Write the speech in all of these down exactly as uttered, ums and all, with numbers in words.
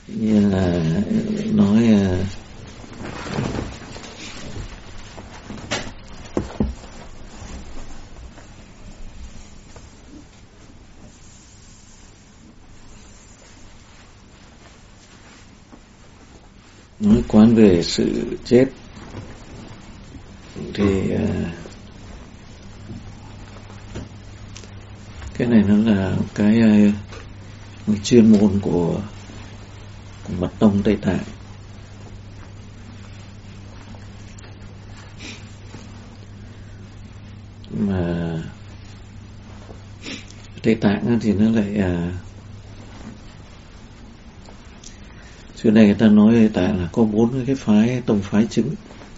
như là nói nói quán về sự chết thì cái này nó là cái một chuyên môn của, của mật tông Tây Tạng. Mà Tây Tạng thì nó lại à, xưa này người ta nói Tây Tạng là có bốn cái phái tông phái chính.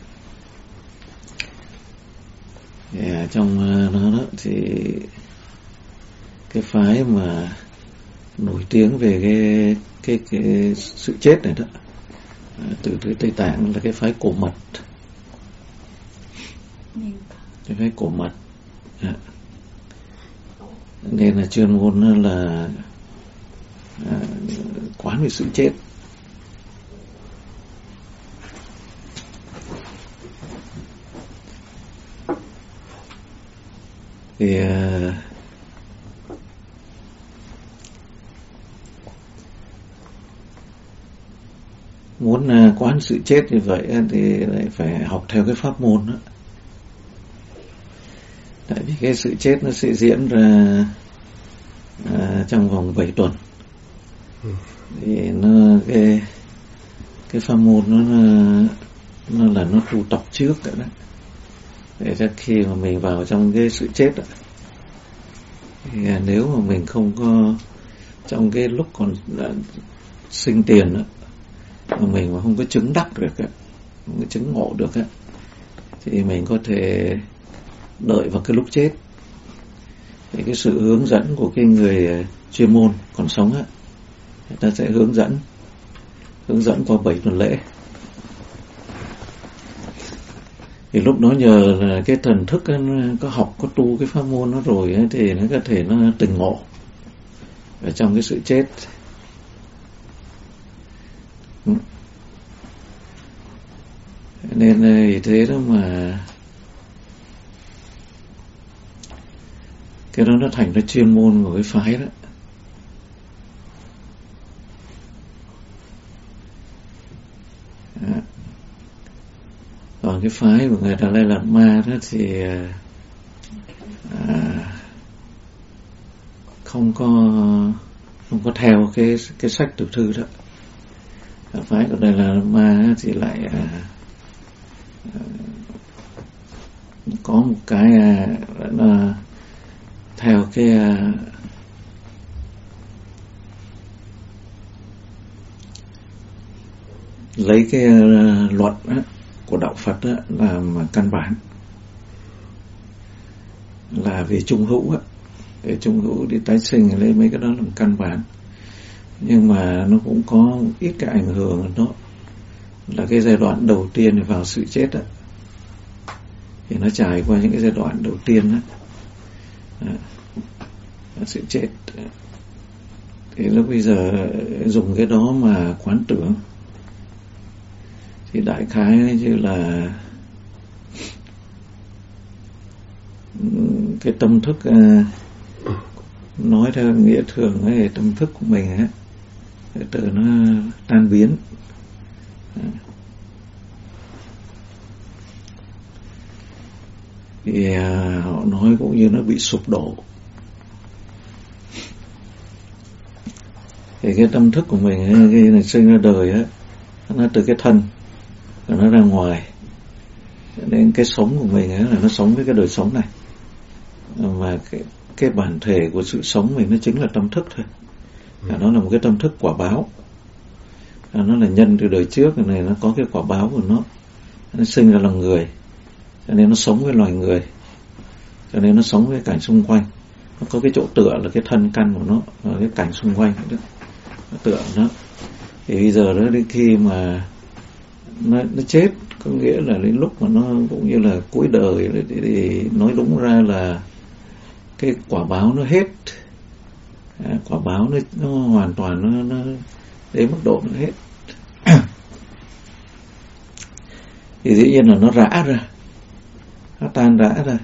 Thì à, trong nó đó thì cái phái mà nổi tiếng về cái cái cái sự chết này đó, à, từ từ Tây Tạng là cái phái Cổ Mật. Cái phái Cổ Mật à. Nên là chuyên môn là à, quán về sự chết. Thì uh, muốn uh, quán sự chết như vậy thì lại phải học theo cái pháp môn đó. Tại vì cái sự chết nó sẽ diễn ra uh, trong vòng bảy tuần. Ừ. Thì nó cái cái pháp môn nó nó là nó tu tập trước đó. Để cho khi mà mình vào trong cái sự chết đó, thì nếu mà mình không có trong cái lúc còn sinh tiền đó, mà mình mà không có chứng đắc được, không có chứng ngộ được, thì mình có thể đợi vào cái lúc chết. Thì cái sự hướng dẫn của cái người chuyên môn còn sống á, người ta sẽ hướng dẫn hướng dẫn qua bảy tuần lễ. Thì lúc đó nhờ là cái thần thức ấy, có học có tu cái pháp môn nó rồi ấy, thì nó có thể nó tỉnh ngộ ở trong cái sự chết. Nên vì thế đó mà cái đó nó thành ra chuyên môn của cái phái đó. Đó. Còn cái phái của người Đà Lạt Lạt Ma đó thì à, không có không có theo cái cái sách tiểu thư đó. Phái của Đà Lạt Lạt Ma thì lại à, à, có một cái à, là theo cái à, lấy cái à, luận á của đạo Phật đó làm căn bản, là về trung hữu á, về trung hữu đi tái sinh, lấy mấy cái đó làm căn bản. Nhưng mà nó cũng có một ít cái ảnh hưởng đó, là cái giai đoạn đầu tiên vào sự chết á, thì nó trải qua những cái giai đoạn đầu tiên á, à, sự chết. Thì lúc bây giờ dùng cái đó mà quán tưởng thì đại khái như là cái tâm thức, nói theo nghĩa thường ấy, tâm thức của mình ấy, từ nó tan biến. Thì họ nói cũng như nó bị sụp đổ. Thì cái tâm thức của mình ấy, khi này sinh ra đời ấy, nó từ cái thân rồi nó ra ngoài, nên cái sống của mình ấy là nó sống với cái đời sống này, mà cái cái bản thể của sự sống mình nó chính là tâm thức thôi. Ừ. Nó là một cái tâm thức quả báo, nó là nhân từ đời trước này, nó có cái quả báo của nó, nó sinh ra lòng người, cho nên nó sống với loài người, cho nên nó sống với cảnh xung quanh. Nó có cái chỗ tựa là cái thân căn của nó, và cái cảnh xung quanh đó, nó tựa nó. Thì bây giờ đó, đến khi mà nó, nó chết, có nghĩa là đến lúc mà nó cũng như là cuối đời thì, thì nói đúng ra là cái quả báo nó hết, à, quả báo nó, nó hoàn toàn nó, nó đến mức độ nó hết. Thì dĩ nhiên là nó rã ra, nó tan rã ra.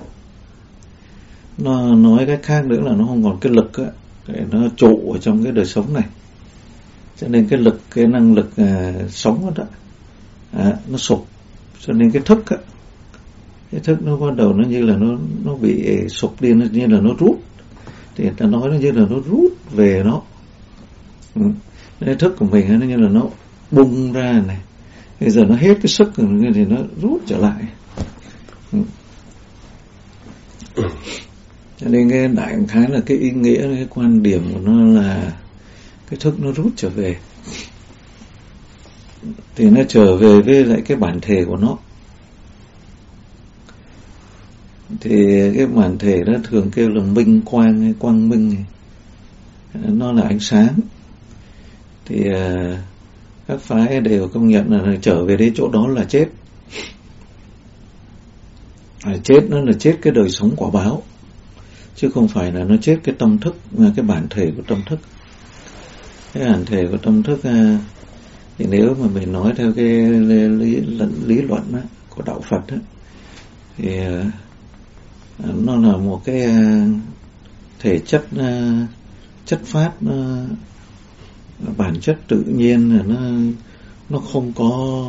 Nó nói cách khác nữa là nó không còn cái lực á, để nó trụ ở trong cái đời sống này. Cho nên cái lực, cái năng lực à, sống đó, à, nó sụp. Cho nên cái thức á, cái thức nó bắt đầu nó như là nó nó bị sụp đi, nó như là nó rút. Thì người ta nói nó như là nó rút về nó. Ừ. Cái thức của mình nó như là nó bung ra này. Bây giờ nó hết cái sức thì nó rút trở lại. Ừ. Cho nên cái đại khái là cái ý nghĩa, cái quan điểm của nó là cái thức nó rút trở về. Thì nó trở về với lại cái bản thể của nó. Thì cái bản thể đó thường kêu là minh quang hay quang minh, nó là ánh sáng. Thì uh, các phái đều công nhận là trở về đến chỗ đó là chết. À, chết nó là chết cái đời sống quả báo, chứ không phải là nó chết cái tâm thức, cái bản thể của tâm thức. Cái bản thể của tâm thức uh, thì nếu mà mình nói theo cái lý, lý, lý luận đó, của đạo Phật đó, thì uh, nó là một cái uh, thể chất uh, chất phát, uh, bản chất tự nhiên, là nó nó không có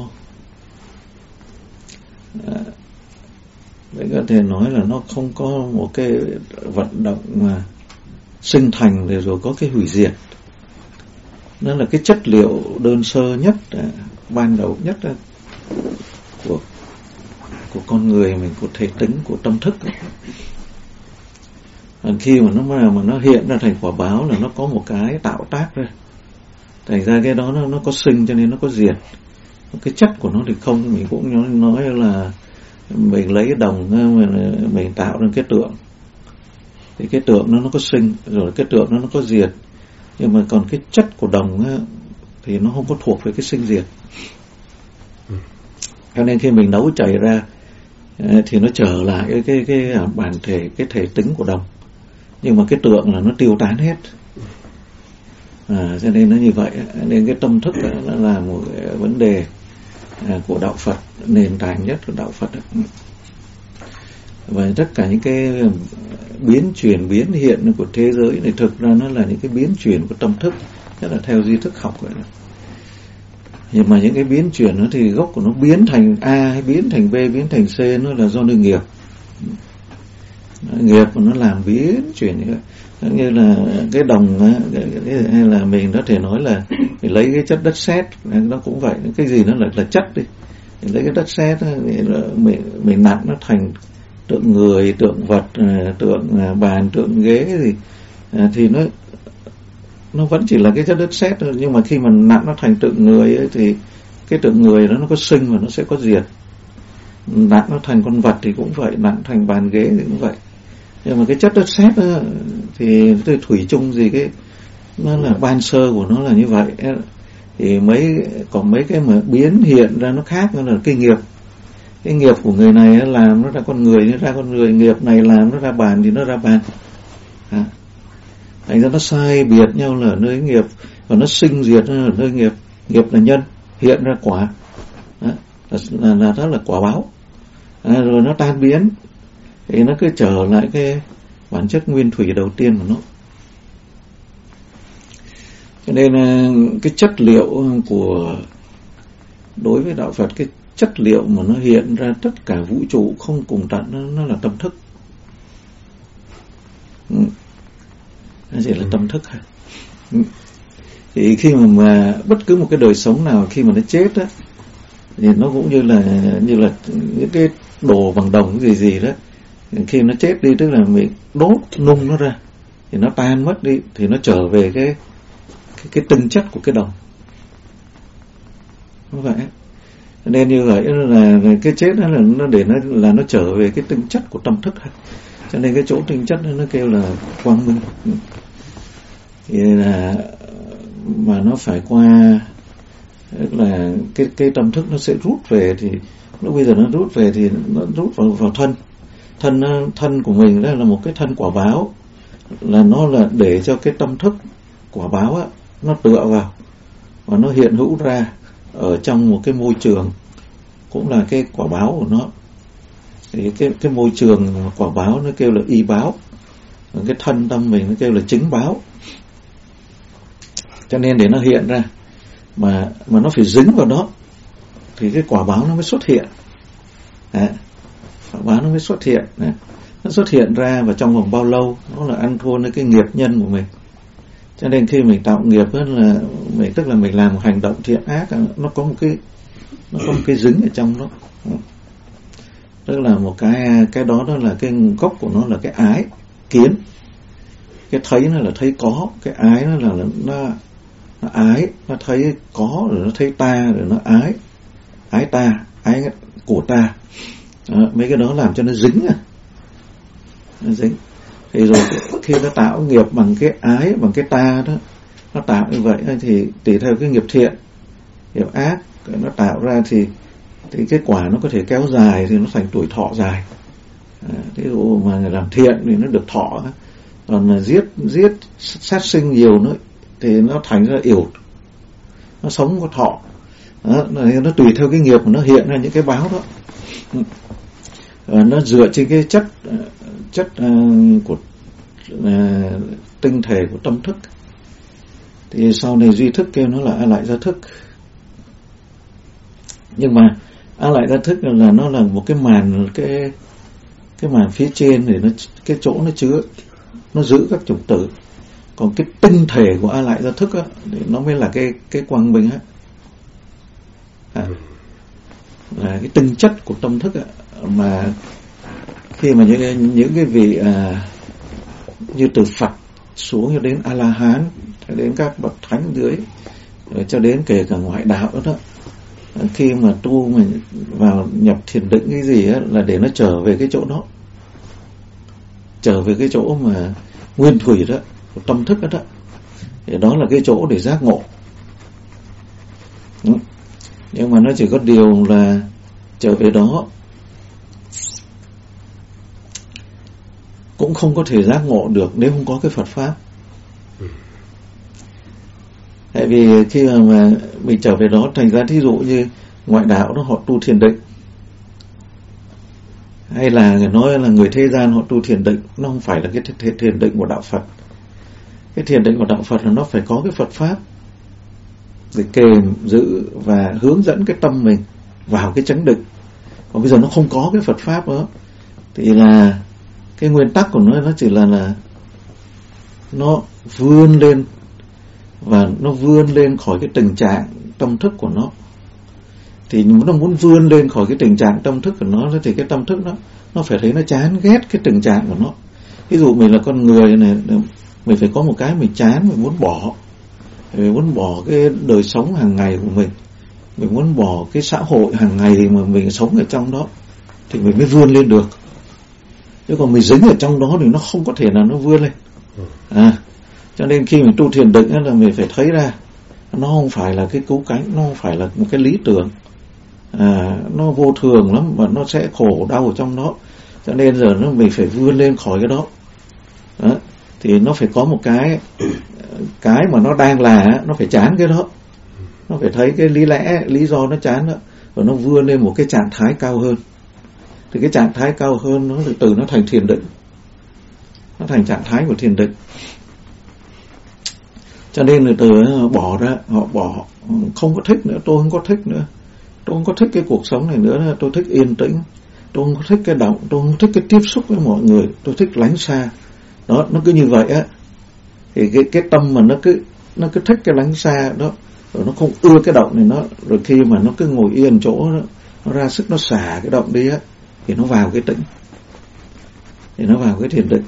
uh, để có thể nói là nó không có một cái vận động mà sinh thành để rồi có cái hủy diệt. Nó là cái chất liệu đơn sơ nhất, uh, ban đầu nhất uh, của của con người mình, của thể tính, của tâm thức. Khi mà nó mà, mà nó hiện ra thành quả báo là nó có một cái tạo tác ra, thành ra cái đó nó, nó có sinh cho nên nó có diệt. Cái chất của nó thì không. Mình cũng nói là mình lấy đồng mình, mình tạo ra cái tượng, thì cái tượng nó nó có sinh, rồi cái tượng nó nó có diệt. Nhưng mà còn cái chất của đồng á, thì nó không có thuộc về cái sinh diệt. Cho nên khi mình nấu chảy ra thì nó trở lại cái cái cái bản thể, cái thể tính của đồng, nhưng mà cái tượng là nó tiêu tán hết. À, cho nên nó như vậy. Nên cái tâm thức nó là một vấn đề của đạo Phật, nền tảng nhất của đạo Phật. Và tất cả những cái biến chuyển, biến hiện của thế giới này thực ra nó là những cái biến chuyển của tâm thức, tức là theo duy thức học vậy đó. Nhưng mà những cái biến chuyển nó thì gốc của nó biến thành A hay biến thành B, biến thành C, nó là do nơi nghiệp. Nghiệp của nó làm biến chuyển như vậy. Như là cái đồng hay là mình có thể nói là mình lấy cái chất đất sét, nó cũng vậy. Cái gì nó là, là chất đi, mình lấy cái đất sét mình, mình nặn nó thành tượng người, tượng vật, tượng bàn, tượng ghế gì, thì nó nó vẫn chỉ là cái chất đất sét thôi. Nhưng mà khi mà nặn nó thành tượng người ấy, thì cái tượng người đó nó có sinh và nó sẽ có diệt. Nặn nó thành con vật thì cũng vậy, nặn thành bàn ghế thì cũng vậy. Nhưng mà cái chất đất sét đó, thì cái thủy chung gì cái nó là ban sơ của nó là như vậy. Thì mấy còn mấy cái mà biến hiện ra nó khác, nó là cái nghiệp. Cái nghiệp của người này làm nó ra con người, nó ra con người. Nghiệp này làm nó ra bàn thì nó ra bàn. À, thành ra nó sai biệt nhau là ở nơi nghiệp, và nó sinh diệt ở nơi nghiệp. Nghiệp là nhân, hiện ra quả. Đó, là, là, là đó là quả báo. À, rồi nó tan biến thì nó cứ trở lại cái bản chất nguyên thủy đầu tiên của nó. Cho nên cái chất liệu của đối với đạo Phật, cái chất liệu mà nó hiện ra tất cả vũ trụ không cùng tận, nó, nó là tâm thức. Ừ. Nó chỉ là tâm thức thôi. Ừ. Thì khi mà, mà bất cứ một cái đời sống nào khi mà nó chết á, thì nó cũng như là như là những cái đồ bằng đồng gì gì đó, khi nó chết đi tức là mình đốt nung nó ra thì nó tan mất đi, thì nó trở về cái cái, cái tinh chất của cái đồng. Như vậy. Nên như vậy là cái chết đó là nó để nó là nó trở về cái tinh chất của tâm thức. Cho nên cái chỗ tinh chất đó nó kêu là quang minh. Thì là mà nó phải qua, tức là cái cái tâm thức nó sẽ rút về, thì lúc bây giờ nó rút về thì nó rút vào vào thân. Thân thân của mình đó là một cái thân quả báo, là nó là để cho cái tâm thức quả báo á nó tựa vào, và nó hiện hữu ra ở trong một cái môi trường, cũng là cái quả báo của nó. Thì cái cái môi trường quả báo nó kêu là y báo, cái thân tâm mình nó kêu là chứng báo. Cho nên để nó hiện ra mà mà nó phải dính vào đó thì cái quả báo nó mới xuất hiện. À, quả báo nó mới xuất hiện. À, nó xuất hiện ra và trong vòng bao lâu nó là ăn thua với cái nghiệp nhân của mình. Cho nên khi mình tạo nghiệp đó là mình, tức là mình làm một hành động thiện ác, nó có một cái nó có một cái dính ở trong đó. Tức là một cái cái đó đó là cái gốc của nó là cái ái kiến. Cái thấy nó là thấy có, cái ái nó là, là nó, nó ái, nó thấy có rồi nó thấy ta rồi nó ái, ái ta, ái của ta. Đó, mấy cái đó làm cho nó dính à, nó dính. Thì rồi khi nó tạo nghiệp bằng cái ái, bằng cái ta đó, nó tạo như vậy thì tùy theo cái nghiệp thiện, nghiệp ác nó tạo ra thì thì cái quả nó có thể kéo dài, thì nó thành tuổi thọ dài. À, ví dụ mà người làm thiện thì nó được thọ, còn là giết giết sát sinh nhiều nữa thì nó thành ra yểu, nó sống có thọ. Đó, nó tùy theo cái nghiệp mà nó hiện ra những cái báo đó. À, nó dựa trên cái chất chất uh, của uh, tinh thể của tâm thức. Thì sau này duy thức kêu nó là a lại gia thức. Nhưng mà a lại gia thức là nó là một cái màn, cái cái màn phía trên để nó cái chỗ nó chứa, nó giữ các chủng tử. Còn cái tinh thể của a lại gia thức á, thì nó mới là cái cái quang minh á, à, là cái tinh chất của tâm thức á. Mà khi mà những những cái vị à, như từ Phật xuống cho đến A La Hán, cho đến các bậc thánh dưới, rồi cho đến kể cả ngoại đạo đó, đó, khi mà tu mình vào nhập thiền định cái gì á, là để nó trở về cái chỗ đó, trở về cái chỗ mà nguyên thủy đó của tâm thức đó, đó. Thì đó là cái chỗ để giác ngộ. Đúng. Nhưng mà nó chỉ có điều là trở về đó cũng không có thể giác ngộ được nếu không có cái Phật pháp. Tại vì khi mà, mà mình trở về đó, thành ra thí dụ như ngoại đạo đó họ tu thiền định, hay là người nói là người thế gian họ tu thiền định, nó không phải là cái thiền, thiền định của đạo Phật. Cái thiền định của đạo Phật là nó phải có cái Phật pháp để kềm giữ và hướng dẫn cái tâm mình vào cái chánh định. Còn bây giờ nó không có cái Phật pháp đó thì là cái nguyên tắc của nó nó chỉ là là nó vươn lên, và nó vươn lên khỏi cái tình trạng tâm thức của nó. Thì nó muốn vươn lên khỏi cái tình trạng tâm thức của nó thì cái tâm thức nó nó phải thấy nó chán ghét cái tình trạng của nó. Ví dụ mình là con người này, mình phải có một cái mình chán, mình muốn bỏ, mình muốn bỏ cái đời sống hàng ngày của mình, mình muốn bỏ cái xã hội hàng ngày mà mình sống ở trong đó, thì mình mới vươn lên được. Chứ còn mình dính ở trong đó thì nó không có thể nào nó vươn lên. À, cho nên khi mình tu thiền định là mình phải thấy ra nó không phải là cái cứu cánh, nó không phải là một cái lý tưởng, à, nó vô thường lắm và nó sẽ khổ đau ở trong đó. Cho nên giờ nó mình phải vươn lên khỏi cái đó. Đó thì nó phải có một cái cái mà nó đang là nó phải chán cái đó, nó phải thấy cái lý lẽ, lý do nó chán đó, và nó vươn lên một cái trạng thái cao hơn. Thì cái trạng thái cao hơn nó từ từ nó thành thiền định, nó thành trạng thái của thiền định. Cho nên từ từ bỏ ra, họ bỏ, không có thích nữa, tôi không có thích nữa, tôi không có thích cái cuộc sống này nữa, tôi thích yên tĩnh, tôi không có thích cái động, tôi không thích cái tiếp xúc với mọi người, tôi thích lánh xa. Đó, nó cứ như vậy á, thì cái cái tâm mà nó cứ nó cứ thích cái lánh xa đó, rồi nó không ưa cái động này, nó rồi khi mà nó cứ ngồi yên chỗ đó, nó ra sức nó xả cái động đi á, thì nó vào cái tĩnh, thì nó vào cái thiền định.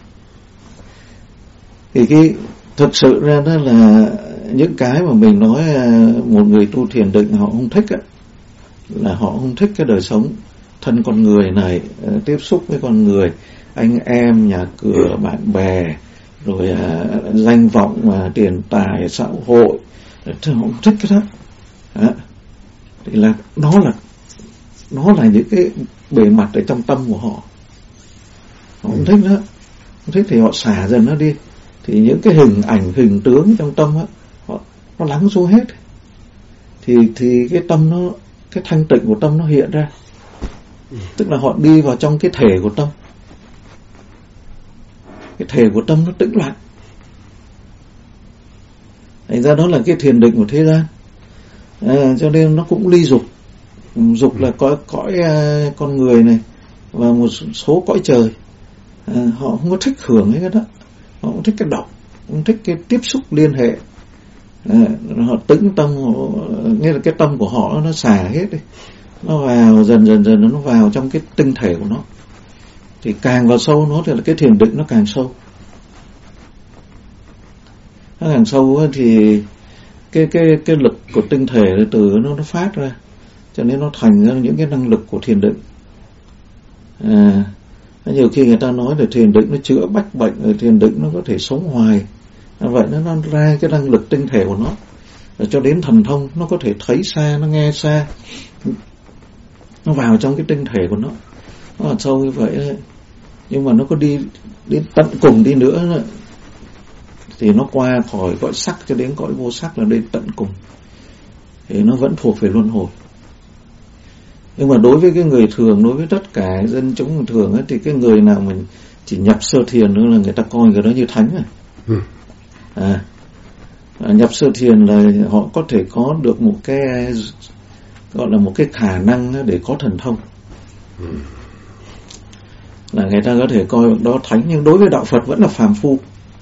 Thì cái thực sự ra đó là những cái mà mình nói một người tu thiền định họ không thích á, là họ không thích cái đời sống thân con người này, tiếp xúc với con người, anh em, nhà cửa, bạn bè, rồi à, danh vọng, mà tiền tài, xã hội, họ không thích cái đó. Đó thì là nó là nó là những cái bề mặt ở trong tâm của họ, họ không thích nữa, không thích thì họ xả dần nó đi. Thì những cái hình ảnh, hình tướng trong tâm á, họ nó lắng xuống hết, thì thì cái tâm nó, cái thanh tịnh của tâm nó hiện ra. Tức là họ đi vào trong cái thể của tâm, cái thể của tâm nó tĩnh lặng. Thành ra đó là cái thiền định của thế gian. À, cho nên nó cũng ly dục. Dục là cõi cõi uh, con người này và một số cõi trời. À, họ không có thích hưởng cái đó, họ không thích cái độc, không thích cái tiếp xúc liên hệ. À, họ tĩnh tâm, nghĩa là cái tâm của họ nó xả hết đi, nó vào dần dần dần nó vào trong cái tinh thể của nó. Thì càng vào sâu nó thì là cái thiền định nó càng sâu. Nó càng sâu thì cái cái cái lực của tinh thể từ nó nó phát ra, cho nên nó thành ra những cái năng lực của thiền định. À, nhiều khi người ta nói là thiền định nó chữa bách bệnh, rồi thiền định nó có thể sống hoài. À, vậy nó, nó ra cái năng lực tinh thể của nó, rồi cho đến thần thông, nó có thể thấy xa, nó nghe xa, nó vào trong cái tinh thể của nó, nó là sâu như vậy đấy. Nhưng mà nó có đi đến tận cùng đi nữa thì nó qua khỏi cõi sắc cho đến cõi vô sắc là đến tận cùng, thì nó vẫn thuộc về luân hồi. Nhưng mà đối với cái người thường, đối với tất cả dân chúng thường ấy, thì cái người nào mình chỉ nhập sơ thiền nữa là người ta coi người đó như thánh rồi. Ừ. À, nhập sơ thiền là họ có thể có được một cái gọi là một cái khả năng để có thần thông. Ừ. Là người ta có thể coi đó thánh, nhưng đối với đạo Phật vẫn là phàm phu.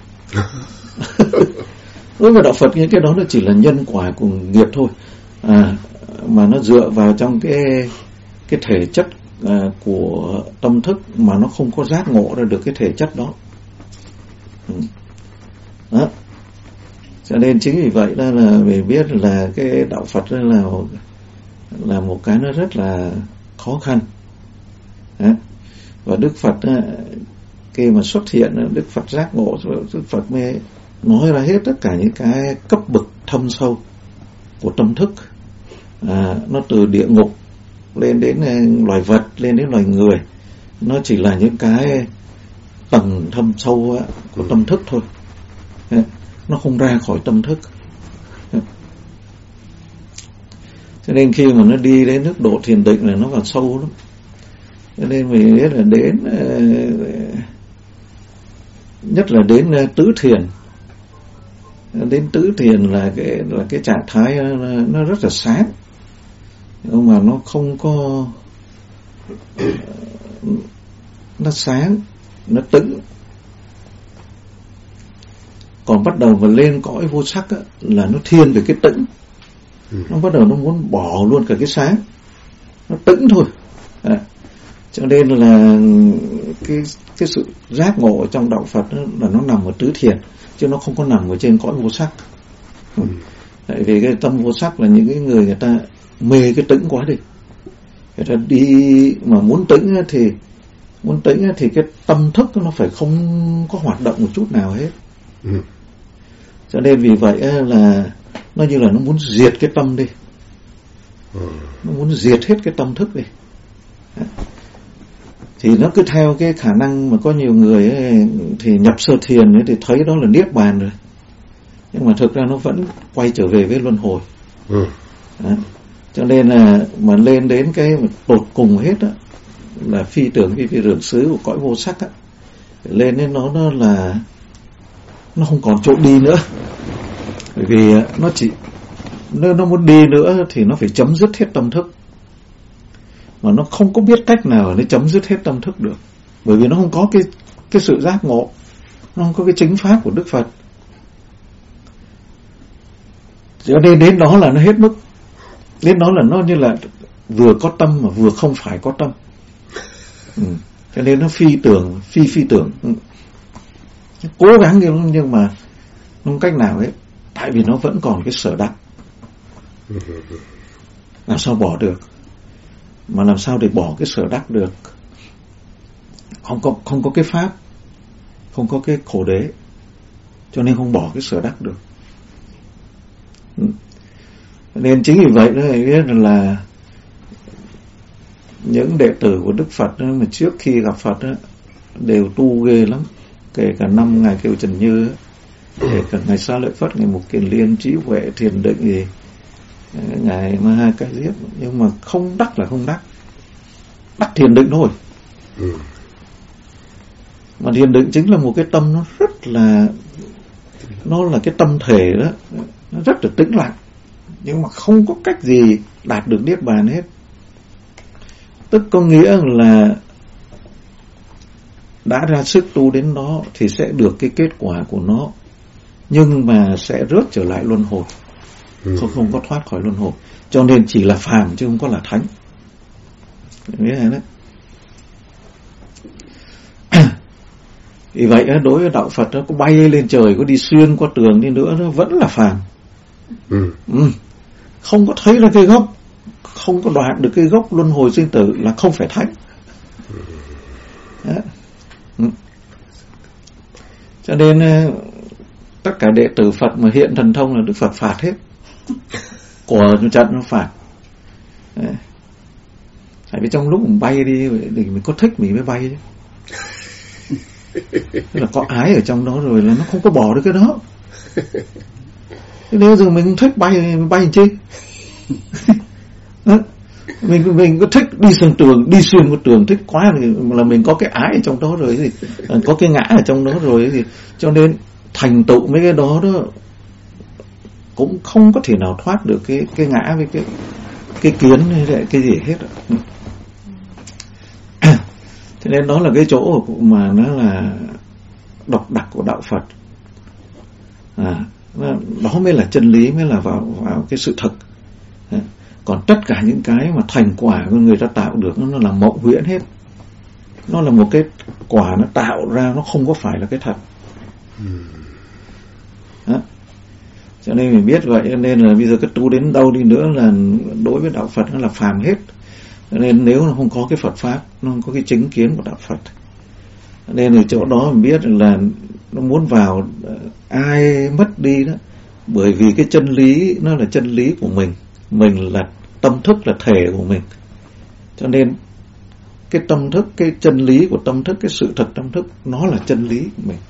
Đối với đạo Phật những cái đó nó chỉ là nhân quả của nghiệp thôi. À, mà nó dựa vào trong cái cái thể chất à, của tâm thức mà nó không có giác ngộ ra được cái thể chất đó. Ừ. Đó. Cho nên chính vì vậy đó là mình biết là cái đạo Phật đó là là một cái nó rất là khó khăn. Đó. Và Đức Phật khi mà xuất hiện, Đức Phật giác ngộ, Đức Phật mới nói ra hết tất cả những cái cấp bậc thâm sâu của tâm thức. À, nó từ địa ngục lên đến loài vật, lên đến loài người, nó chỉ là những cái tầng thâm sâu của tâm thức thôi. Nó không ra khỏi tâm thức. Cho nên khi mà nó đi đến mức độ thiền định là nó vào sâu lắm. Cho nên mình biết là đến nhất là đến tứ thiền. Đến tứ thiền là cái là cái trạng thái nó rất là sáng, nhưng mà nó không có, nó sáng, nó tĩnh. Còn bắt đầu mà lên cõi vô sắc á, là nó thiên về cái tĩnh. Nó bắt đầu nó muốn bỏ luôn cả cái sáng, nó tĩnh thôi. À, cho nên là cái cái sự giác ngộ trong đạo Phật đó, là nó nằm ở tứ thiền, chứ nó không có nằm ở trên cõi vô sắc. Ừ. Tại vì cái tâm vô sắc là những cái người người ta mê cái tĩnh quá đi. Người ta đi mà muốn tĩnh thì muốn tĩnh thì cái tâm thức nó phải không có hoạt động một chút nào hết. Ừ. Cho nên vì vậy là nó như là nó muốn diệt cái tâm đi. Ừ. Nó muốn diệt hết cái tâm thức đi. Thì nó cứ theo cái khả năng mà có nhiều người ấy, thì nhập sơ thiền ấy, thì thấy đó là niết bàn rồi, nhưng mà thực ra nó vẫn quay trở về với luân hồi. Ừ. Đó. Cho nên là mà lên đến cái mà tột cùng hết á, là phi tưởng phi phi tưởng xứ của cõi vô sắc á, lên đến nó nó là nó không còn chỗ đi nữa, bởi vì nó chỉ nó nó muốn đi nữa thì nó phải chấm dứt hết tâm thức, mà nó không có biết cách nào để chấm dứt hết tâm thức được, bởi vì nó không có cái cái sự giác ngộ, nó không có cái chính pháp của Đức Phật. Cho nên đến đó là nó hết mức, đến đó là nó như là vừa có tâm mà vừa không phải có tâm. Ừ. Cho nên nó phi tưởng phi phi tưởng, ừ. Cố gắng nhưng nhưng mà không cách nào hết, tại vì nó vẫn còn cái sở đắc, làm sao bỏ được, mà làm sao để bỏ cái sở đắc được, không có không có cái pháp, không có cái khổ đế, cho nên không bỏ cái sở đắc được. Ừ. Nên chính vì vậy nó biết là những đệ tử của Đức Phật đó, mà trước khi gặp Phật đó, đều tu ghê lắm, kể cả năm ngài Kiều Trần Như, kể cả ngài Xá Lợi Phất, ngài Mục Kiền Liên, trí huệ thiền định gì, ngài Maha Ca Diếp, nhưng mà không đắc là không đắc, đắc thiền định thôi. Ừ. Mà thiền định chính là một cái tâm nó rất là, nó là cái tâm thể đó, nó rất là tĩnh lặng, nhưng mà không có cách gì đạt được niết bàn hết. Tức có nghĩa là đã ra sức tu đến đó thì sẽ được cái kết quả của nó, nhưng mà sẽ rớt trở lại luân hồi, ừ. không không có thoát khỏi luân hồi. Cho nên chỉ là phàm chứ không có là thánh. Nghĩa là đấy. Vì vậy đối với đạo Phật nó có bay lên trời, có đi xuyên qua tường đi nữa nó vẫn là phàm. Ừ. Ừ. Không có thấy ra cái gốc, không có đoạn được cái gốc luân hồi sinh tử là không phải thánh. Đó. Ừ. Cho nên tất cả đệ tử Phật mà hiện thần thông là Đức Phật phạt hết. Của trận nó phạt. Đấy. Tại vì trong lúc mình bay đi thì mình có thích mình mới bay chứ. Tức là có ái ở trong đó rồi là nó không có bỏ được cái đó. Thế nếu giờ mình không thích bay, mình bay làm chi? mình mình có thích đi xuyên tường, đi xuyên một tường thích quá thì là mình có cái ái ở trong đó rồi thì có cái ngã ở trong đó rồi thì cho nên thành tựu mấy cái đó đó cũng không có thể nào thoát được cái cái ngã với cái cái kiến hay cái gì hết. Thế nên đó là cái chỗ mà nó là độc đặc của đạo Phật. À, đó mới là chân lý, mới là vào vào cái sự thật. À, còn tất cả những cái mà thành quả của người ta tạo được nó là mộng huyễn hết. Nó là một cái quả nó tạo ra, nó không có phải là cái thật. À, cho nên mình biết vậy, nên là bây giờ cái tu đến đâu đi nữa là đối với đạo Phật nó là phàm hết. Cho nên nếu nó không có cái Phật pháp, nó không có cái chứng kiến của đạo Phật, nên ở chỗ đó mình biết là nó muốn vào ai mất đi đó, bởi vì cái chân lý nó là chân lý của mình, mình là tâm thức, là thể của mình, cho nên cái tâm thức, cái chân lý của tâm thức, cái sự thật tâm thức nó là chân lý của mình.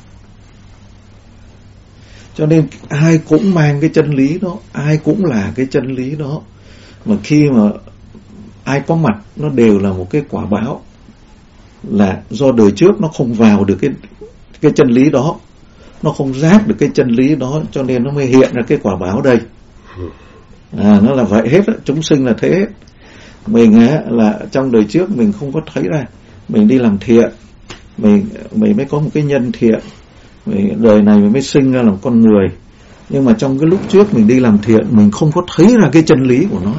Cho nên ai cũng mang cái chân lý đó, ai cũng là cái chân lý đó, mà khi mà ai có mặt nó đều là một cái quả báo, là do đời trước nó không vào được cái cái chân lý đó, nó không giác được cái chân lý đó, cho nên nó mới hiện ra cái quả báo đây. À, nó là vậy hết á, chúng sinh là thế hết. Mình á, là trong đời trước mình không có thấy ra, mình đi làm thiện, mình mình mới có một cái nhân thiện, mình, đời này mình mới sinh ra làm con người. Nhưng mà trong cái lúc trước mình đi làm thiện, mình không có thấy ra cái chân lý của nó.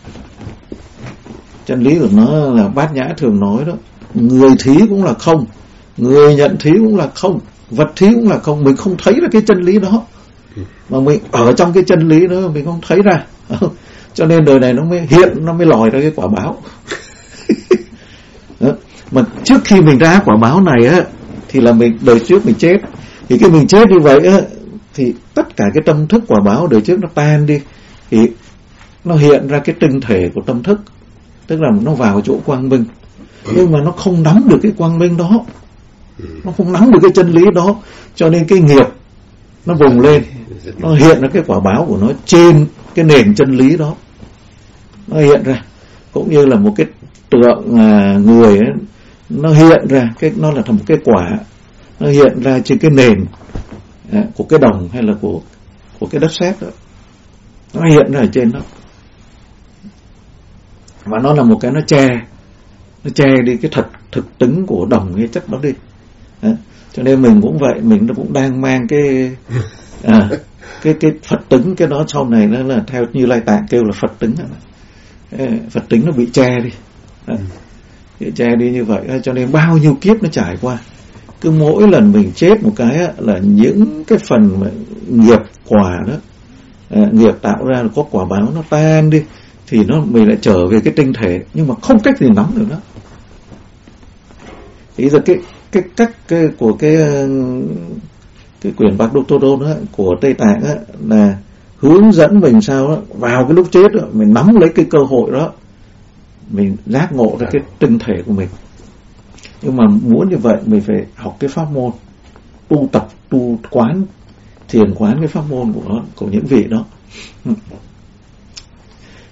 Chân lý của nó là Bát Nhã thường nói đó, người thí cũng là không, người nhận thí cũng là không, vật thí cũng là không. Mình không thấy ra cái chân lý đó, mà mình ở trong cái chân lý đó mình không thấy ra. Cho nên đời này nó mới hiện, nó mới lòi ra cái quả báo. Mà trước khi mình ra quả báo này á, thì là mình đời trước mình chết. Thì cái mình chết như vậy á, thì tất cả cái tâm thức quả báo đời trước nó tan đi, thì nó hiện ra cái tinh thể của tâm thức, tức là nó vào chỗ quang minh. Nhưng mà nó không nắm được cái quang minh đó, nó không nắm được cái chân lý đó, cho nên cái nghiệp nó vùng lên, nó hiện ra cái quả báo của nó trên cái nền chân lý đó, nó hiện ra. Cũng như là một cái tượng à, người ấy, nó hiện ra cái, nó là một cái quả, nó hiện ra trên cái nền à, của cái đồng hay là của của cái đất sét đó, nó hiện ra ở trên đó, và nó là một cái nó che, nó che đi cái thật thực tính của đồng cái chất đó đi. À, cho nên mình cũng vậy, mình nó cũng đang mang cái à, cái cái Phật tính, cái đó sau này nó là theo Như Lai Tạng kêu là Phật tính. Phật tính nó bị che đi, à, bị che đi như vậy. Cho nên bao nhiêu kiếp nó trải qua, cứ mỗi lần mình chết một cái á, là những cái phần mà nghiệp quả đó, à, nghiệp tạo ra là có quả báo nó tan đi, thì nó mình lại trở về cái tinh thể, nhưng mà không cách gì nắm được nó. Ý giờ cái cái cách cái, của cái cái quyển Bạc Đô Tô Đô đó của Tây Tạng á, là hướng dẫn mình sao đó, vào cái lúc chết đó, mình nắm lấy cái cơ hội đó, mình giác ngộ ra cái tinh thể của mình. Nhưng mà muốn như vậy mình phải học cái pháp môn, tu tập, tu quán, thiền quán cái pháp môn của nó, của những vị đó.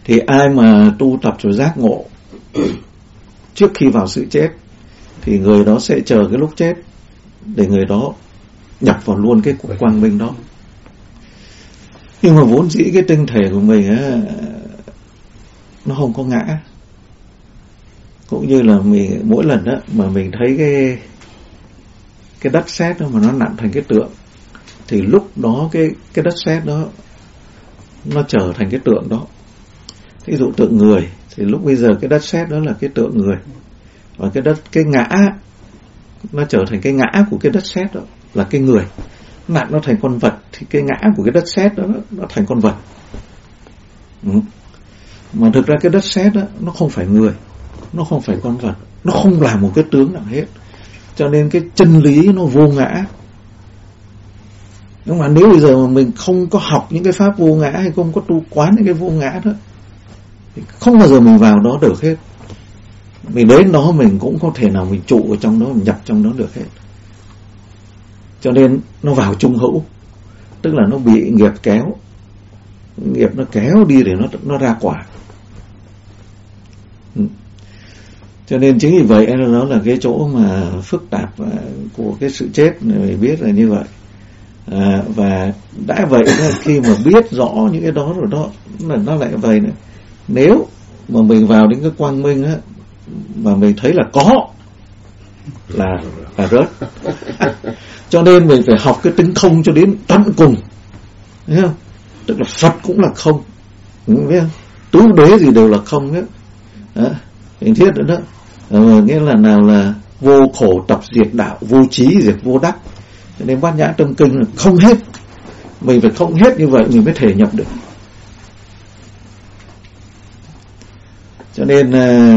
Thì ai mà tu tập rồi giác ngộ trước khi vào sự chết thì người đó sẽ chờ cái lúc chết để người đó nhập vào luôn cái cuộc quang minh đó. Nhưng mà vốn dĩ cái tinh thể của mình á, nó không có ngã. Cũng như là mình mỗi lần đó mà mình thấy cái cái đất sét đó mà nó nặng thành cái tượng, thì lúc đó cái cái đất sét đó nó trở thành cái tượng đó. Ví dụ tượng người thì lúc bây giờ cái đất sét đó là cái tượng người, và cái đất cái ngã nó trở thành cái ngã của cái đất sét đó là cái người. Nặng nó thành con vật thì cái ngã của cái đất sét đó nó, nó thành con vật. Ừ. Mà thực ra cái đất sét đó nó không phải người, nó không phải con vật, nó không là một cái tướng nào hết. Cho nên cái chân lý nó vô ngã. Nhưng mà nếu bây giờ mà mình không có học những cái pháp vô ngã, hay không có tu quán những cái vô ngã đó, thì không bao giờ mình vào đó được hết. Mình đến đó mình cũng có thể nào mình trụ ở trong đó, mình nhập trong đó được hết. Cho nên nó vào trung hữu, tức là nó bị nghiệp kéo, nghiệp nó kéo đi để nó nó ra quả. Ừ. Cho nên chính vì vậy đó là cái chỗ mà phức tạp của cái sự chết này, mình biết là như vậy. À, và đã vậy khi mà biết rõ những cái đó rồi đó, là nó lại vậy nữa. Nếu mà mình vào đến cái quang minh á, mà mình thấy là có là là rớt. Cho nên mình phải học cái tính không cho đến tận cùng, thấy không? Tức là Phật cũng là không, biết không? Tứ đế gì đều là không hết. Đó, hình thiết nữa đó. À, nghĩa là nào là vô khổ tập diệt đạo, vô trí diệt vô đắc. Cho nên Bát Nhã Tâm Kinh là không hết. Mình phải không hết như vậy mình mới thể nhập được. Cho nên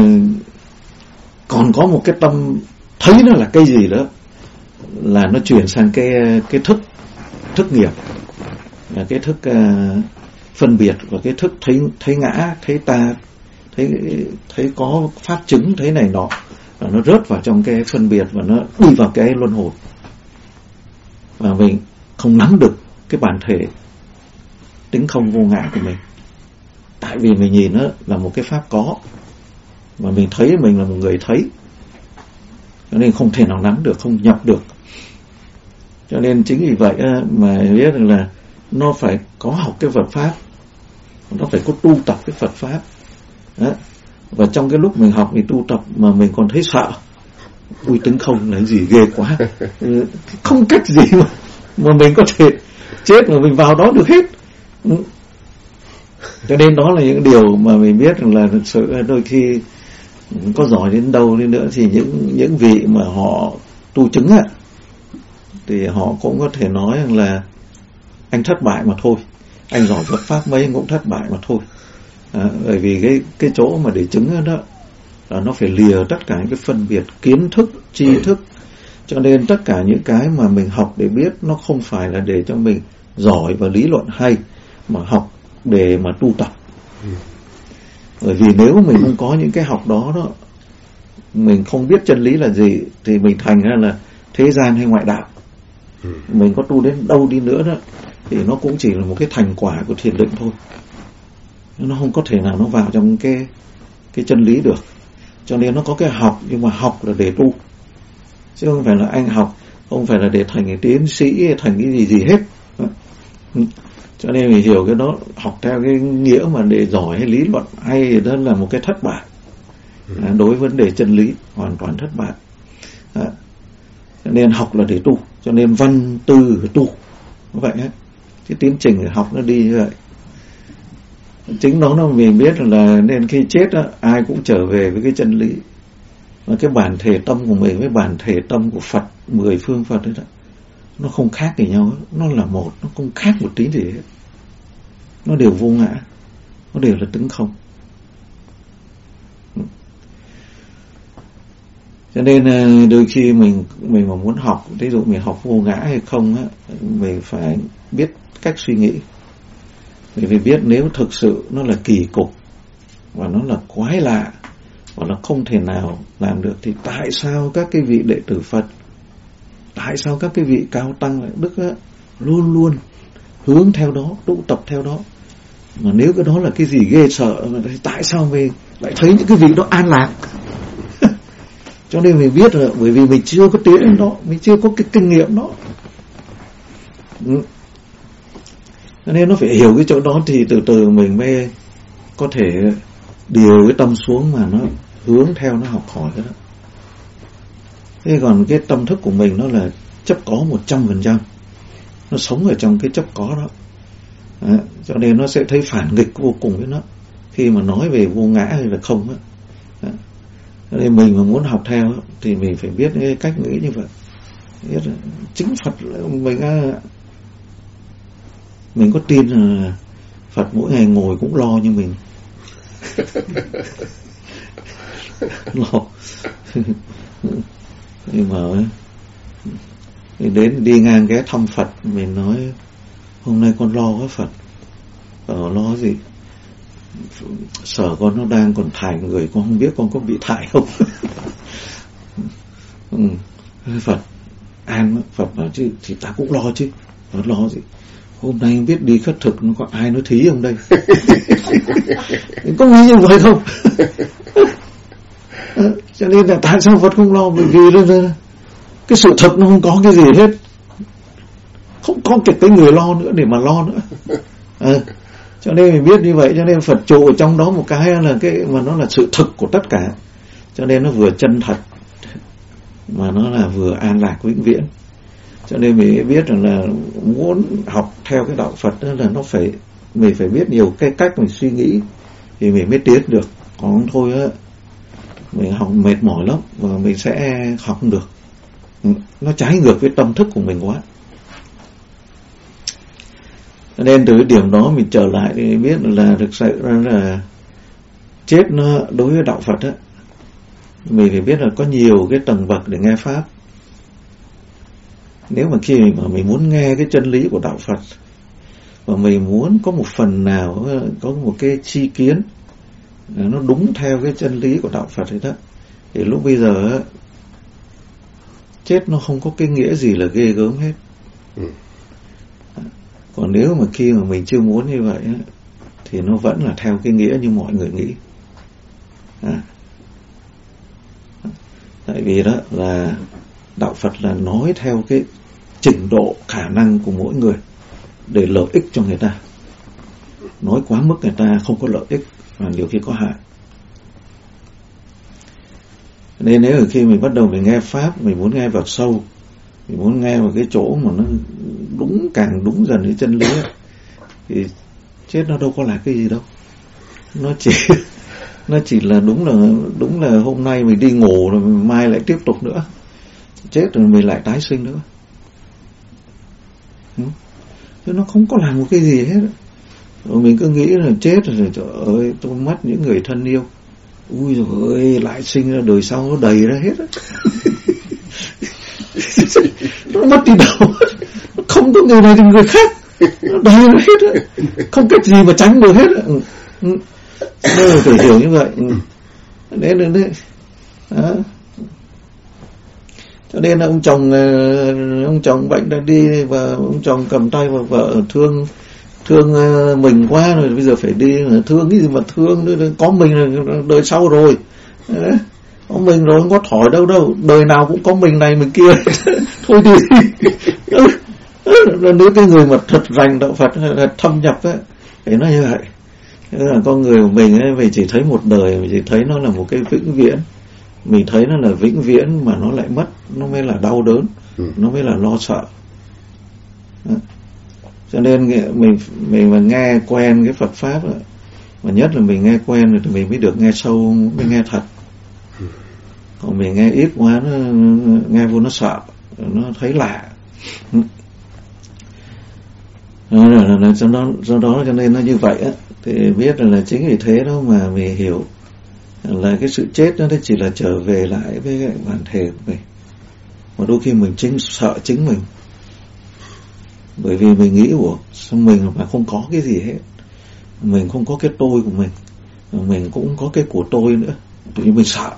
còn có một cái tâm thấy nó là cái gì đó, là nó chuyển sang cái cái thức thức nghiệp, là cái thức uh, phân biệt, và cái thức thấy thấy ngã, thấy ta, thấy thấy có pháp chứng, thấy này nọ, và nó rớt vào trong cái phân biệt và nó đi vào cái luân hồi, và mình không nắm được cái bản thể tính không vô ngã của mình. Tại vì mình nhìn nó là một cái pháp có, mà mình thấy mình là một người thấy, cho nên không thể nào nắm được, không nhập được. Cho nên chính vì vậy mà biết rằng là nó phải có học cái Phật pháp, nó phải có tu tập cái Phật pháp. Đó. Và trong cái lúc mình học mình tu tập mà mình còn thấy sợ, ui tính không là gì ghê quá, không cách gì mà mà mình có thể chết mà mình vào đó được hết. Ừ. Cho nên đó là những điều mà mình biết rằng là thực sự đôi khi có giỏi đến đâu đi nữa thì những những vị mà họ tu chứng á, thì họ cũng có thể nói rằng là anh thất bại mà thôi, anh giỏi Phật pháp mấy anh cũng thất bại mà thôi. À, bởi vì cái cái chỗ mà để chứng đó, đó là nó phải lìa tất cả những cái phân biệt kiến thức, tri thức. Cho nên tất cả những cái mà mình học để biết nó không phải là để cho mình giỏi và lý luận hay, mà học để mà tu tập. Bởi vì nếu mình không có những cái học đó đó, mình không biết chân lý là gì, thì mình thành ra là thế gian hay ngoại đạo. Mình có tu đến đâu đi nữa đó thì nó cũng chỉ là một cái thành quả của thiền định thôi, nó không có thể nào nó vào trong cái cái chân lý được. Cho nên nó có cái học, nhưng mà học là để tu, chứ không phải là anh học không phải là để thành cái tiến sĩ, thành cái gì gì hết. Cho nên mình hiểu cái đó, học theo cái nghĩa mà để giỏi hay lý luận hay, đó là một cái thất bại. À, đối với vấn đề chân lý hoàn toàn thất bại. À, cho nên học là để tu, cho nên văn tư tu như vậy ấy. Cái tiến trình để học nó đi như vậy. Chính đó nó mình biết là nên khi chết đó, ai cũng trở về với cái chân lý, và cái bản thể tâm của mình với bản thể tâm của Phật, mười phương Phật ấy đó, nó không khác gì nhau, nó là một, nó không khác một tí gì hết, nó đều vô ngã, nó đều là tính không. Cho nên đôi khi mình mình mà muốn học, ví dụ mình học vô ngã hay không á, mình phải biết cách suy nghĩ. Vì mình biết nếu thực sự nó là kỳ cục và nó là quái lạ và nó không thể nào làm được, thì tại sao các cái vị đệ tử Phật, tại sao các cái vị cao tăng đức á, luôn luôn hướng theo đó, tụ tập theo đó? Mà nếu cái đó là cái gì ghê sợ, thì tại sao mình lại thấy những cái vị đó an lạc? Cho nên mình biết là bởi vì mình chưa có tiến đến đó, mình chưa có cái kinh nghiệm đó. Ừ. Cho nên nó phải hiểu cái chỗ đó thì từ từ mình mới có thể điều cái tâm xuống mà nó hướng theo, nó học hỏi cái đó. Thế còn cái tâm thức của mình nó là chấp có một trăm phần trăm, nó sống ở trong cái chấp có đó. Đó, cho nên nó sẽ thấy phản nghịch vô cùng với nó khi mà nói về vô ngã hay là không đó. Đó. Cho nên mình mà muốn học theo đó, thì mình phải biết cái cách nghĩ như vậy. Biết chính Phật mình mình có tin là Phật mỗi ngày ngồi cũng lo như mình. Lo. Nhưng mà đến đi ngang ghé thăm Phật, mình nói hôm nay con lo quá Phật. Ờ lo gì? Sở con nó đang còn thải người, con không biết con có bị thải không. Ừ. Phật an, Phật bảo chứ thì ta cũng lo chứ. Phật lo gì? Hôm nay không biết đi khất thực nó có ai nó thí không đây? Có nghĩ như vậy không? Cho nên là tại sao Phật không lo? Bởi vì là cái sự thật nó không có cái gì hết, không có cái, cái người lo nữa để mà lo nữa. À, cho nên mình biết như vậy, cho nên Phật trụ ở trong đó một cái là cái mà nó là sự thực của tất cả, cho nên nó vừa chân thật mà nó là vừa an lạc vĩnh viễn. Cho nên mình biết rằng là muốn học theo cái đạo Phật đó là nó phải, mình phải biết nhiều cái cách mình suy nghĩ thì mình mới tiến được. Còn thôi á, mình học mệt mỏi lắm và mình sẽ học không được. Nó trái ngược với tâm thức của mình quá. Nên từ cái điểm đó mình trở lại thì biết là thực sự là chết nó đối với đạo Phật á, mình phải biết là có nhiều cái tầng bậc để nghe pháp. Nếu mà khi mà mình muốn nghe cái chân lý của đạo Phật và mình muốn có một phần nào, có một cái chi kiến nó đúng theo cái chân lý của đạo Phật ấy đó, thì lúc bây giờ chết nó không có cái nghĩa gì là ghê gớm hết. Ừ. Còn nếu mà khi mà mình chưa muốn như vậy thì nó vẫn là theo cái nghĩa như mọi người nghĩ. À. Tại vì đó là đạo Phật là nói theo cái trình độ khả năng của mỗi người để lợi ích cho người ta. Nói quá mức người ta không có lợi ích và nhiều khi có hại. Nên nếu khi mình bắt đầu mình nghe pháp, mình muốn nghe vào sâu, mình muốn nghe vào cái chỗ mà nó đúng, càng đúng dần cái chân lý ấy, thì chết nó đâu có là cái gì đâu. Nó chỉ nó chỉ là đúng là đúng là hôm nay mình đi ngủ rồi mai lại tiếp tục nữa, chết rồi mình lại tái sinh nữa. Chứ nó không có làm một cái gì hết. Rồi mình cứ nghĩ là chết rồi, trời ơi tôi mất những người thân yêu, ui trời ơi lại sinh ra đời sau nó đầy ra hết. Nó mất đi đâu, nó không có người này thì người khác, nó đầy ra hết, không cách gì mà tránh được hết. Nên phải hiểu như vậy. Đấy là đấy. Đó. Cho nên là ông chồng ông chồng bệnh đã đi và ông chồng cầm tay vào vợ, thương thương mình quá rồi, bây giờ phải đi thương cái gì mà thương nữa, có mình là đời sau rồi. Đấy. Có mình rồi không có thỏi đâu đâu, đời nào cũng có mình này mình kia. Thôi thì nếu cái người mà thật rành đạo Phật, thật thâm nhập ấy, thì nó như vậy. Thế là con người của mình ấy, mình chỉ thấy một đời, mình chỉ thấy nó là một cái vĩnh viễn, mình thấy nó là vĩnh viễn mà nó lại mất, nó mới là đau đớn, ừ. Nó mới là lo sợ. Đó. Cho nên mình mình mà nghe quen cái Phật pháp ấy, mà nhất là mình nghe quen rồi thì mình mới được nghe sâu, mới nghe thật. Ừ. Còn mình nghe ít quá, nó nghe vô nó sợ, nó thấy lạ. Ừ. Đó, là, là, do đó do đó cho nên nó như vậy á, thì biết là, là chính vì thế đó mà mình hiểu là cái sự chết đó, nó chỉ là trở về lại với cái bản thể của mình. Mà đôi khi mình chính sợ chính mình, bởi vì mình nghĩ của sao mình mà không có cái gì hết, mình không có cái tôi của mình, mình cũng có cái của tôi nữa, tự nhiên mình sợ,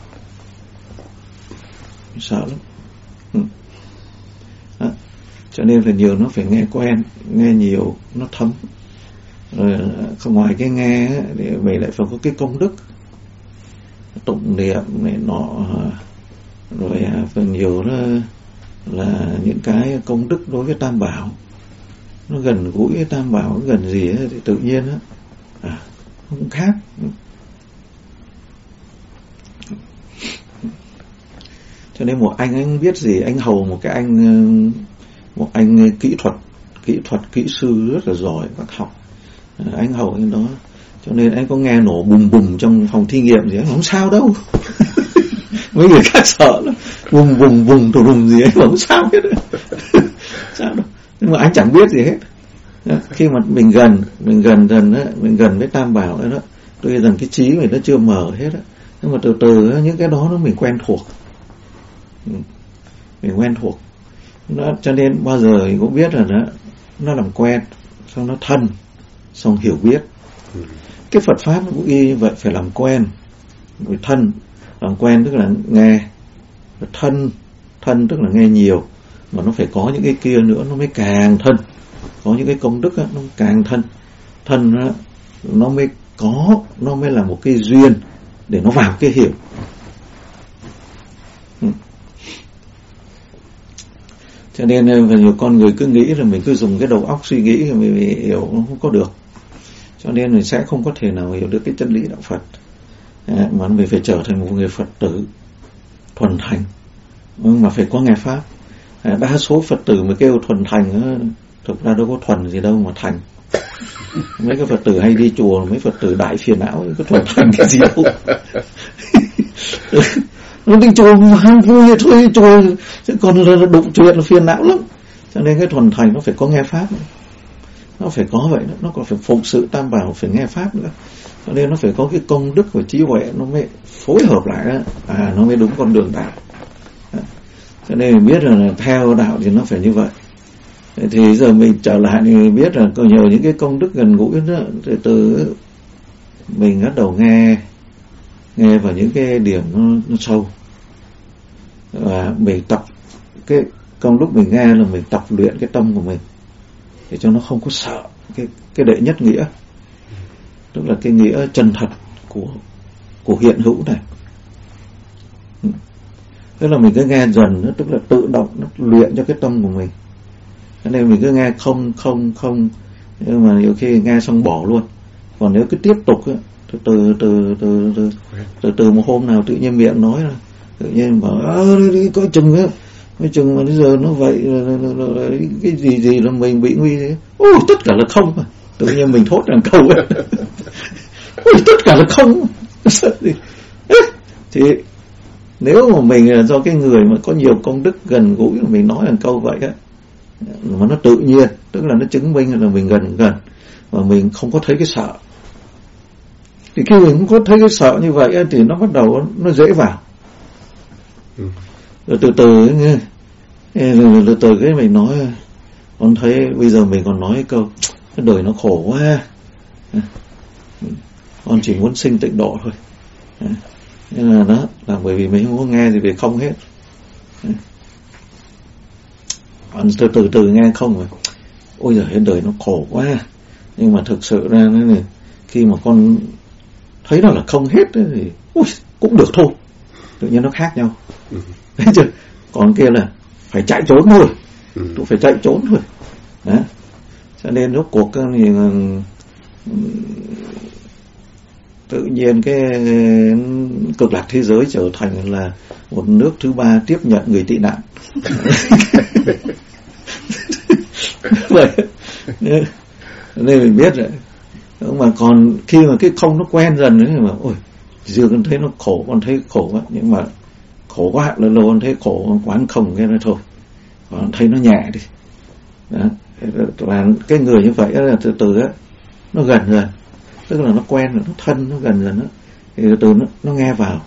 mình sợ lắm. Ừ. Đó. Cho nên là nhiều nó phải nghe quen, nghe nhiều nó thấm, Rồi không ngoài cái nghe thì mình lại phải có cái công đức tụng niệm này nọ, rồi phần nhiều là là những cái công đức đối với Tam Bảo, nó gần gũi với Tam Bảo, nó gần gì ấy, thì tự nhiên á à, nó cũng khác. Cho nên một anh anh biết gì, anh hầu một cái anh một anh kỹ thuật kỹ thuật kỹ sư rất là giỏi bác học, anh hầu anh đó, cho nên anh có nghe nổ bùm bùm trong phòng thí nghiệm gì, anh không sao đâu. Mấy người khác sợ lắm, bùm bùm bùm tù đùng gì ấy, không sao hết. Sao đâu, nhưng mà anh chẳng biết gì hết. Khi mà mình gần mình gần dần á, mình gần với Tam Bảo đó, tuy rằng cái trí mình nó chưa mở hết á, nhưng mà từ từ những cái đó nó mình quen thuộc, mình quen thuộc nó, cho nên bao giờ mình cũng biết là nó nó làm quen, xong nó thân, xong hiểu biết. Cái Phật pháp nó cũng y như vậy, phải làm quen rồi thân. Làm quen tức là nghe, thân thân tức là nghe nhiều, mà nó phải có những cái kia nữa nó mới càng thân, có những cái công đức đó, nó càng thân. Thân đó, nó mới có, nó mới là một cái duyên để nó vào cái hiểu. Cho nên nhiều con người cứ nghĩ là mình cứ dùng cái đầu óc suy nghĩ thì mình hiểu, nó không có được. Cho nên mình sẽ không có thể nào hiểu được cái chân lý đạo Phật, à, mà mình phải trở thành một người Phật tử thuần thành, mà phải có nghe pháp. À, đa số Phật tử mà kêu thuần thành, thực ra đâu có thuần gì đâu mà thành. Mấy cái Phật tử hay đi chùa, mấy Phật tử đại phiền não, có thuần thành cái gì đâu. Nó đi chùa ham vui thôi, chùa chứ còn là đụng chuyện là phiền não lắm. Cho nên cái thuần thành nó phải có nghe pháp, nó phải có vậy đó. Nó còn phải phụng sự Tam Bảo, phải nghe pháp nữa. Cho nên nó phải có cái công đức và trí huệ, nó mới phối hợp lại đó. À, nó mới đúng con đường đạo. Cho nên mình biết là theo đạo thì nó phải như vậy. Thì giờ mình trở lại thì mình biết là có nhiều những cái công đức gần gũi đó, từ từ mình bắt đầu nghe nghe vào những cái điểm nó, nó sâu, và mình tập cái công lúc mình nghe là mình tập luyện cái tâm của mình để cho nó không có sợ cái cái đệ nhất nghĩa, tức là cái nghĩa chân thật của của hiện hữu này. Tức là mình cứ nghe dần, nó tức là tự động nó luyện cho cái tâm của mình. Cho nên mình cứ nghe không không không, nhưng mà nhiều khi nghe xong bỏ luôn. Còn nếu cứ tiếp tục á, từ từ từ từ từ từ từ một hôm nào tự nhiên miệng nói là tự nhiên bảo ơ đi coi chừng á, coi chừng mà bây giờ nó vậy là, là, là, là, là cái gì gì là mình bị nguy thế. Ôi tất cả là không mà. Tự nhiên mình thốt rằng câu ấy. Ôi tất cả là không. Thì nếu mà mình do cái người mà có nhiều công đức gần gũi mà mình nói rằng câu vậy á, mà nó tự nhiên, tức là nó chứng minh là mình gần gần và mình không có thấy cái sợ. Thì khi mình không có thấy cái sợ như vậy á, thì nó bắt đầu nó dễ vào. Ừ. Rồi từ từ nghe, rồi từ từ cái mình nói, con thấy bây giờ mình còn nói câu cái đời nó khổ quá, con chỉ muốn sinh tịnh độ thôi. Nên là đó là bởi vì mình không có nghe thì về không hết. Còn từ từ từ nghe không rồi, ôi giời, đời nó khổ quá. Nhưng mà thực sự ra này, khi mà con thấy nó là không hết ấy, thì ui, cũng được thôi. Tự nhiên nó khác nhau. Ừ. Thấy chưa? Còn kia là phải chạy trốn thôi. Ừ. Tôi phải chạy trốn thôi. Đó. Cho nên rốt cuộc thì tự nhiên cái cực lạc thế giới trở thành là một nước thứ ba tiếp nhận người tị nạn. Vậy nên mình biết rồi. Mà còn khi mà cái không nó quen dần đấy mà ôi giờ con thấy nó khổ, con thấy khổ quá, nhưng mà khổ quá lâu lâu con thấy khổ, con quán không cái đó thôi, còn thấy nó nhẹ đi. Đó. Và cái người như vậy là từ từ á nó gần dần, tức là nó quen rồi, nó thân, nó gần dần đó, thì từ từ nó, nó nghe vào,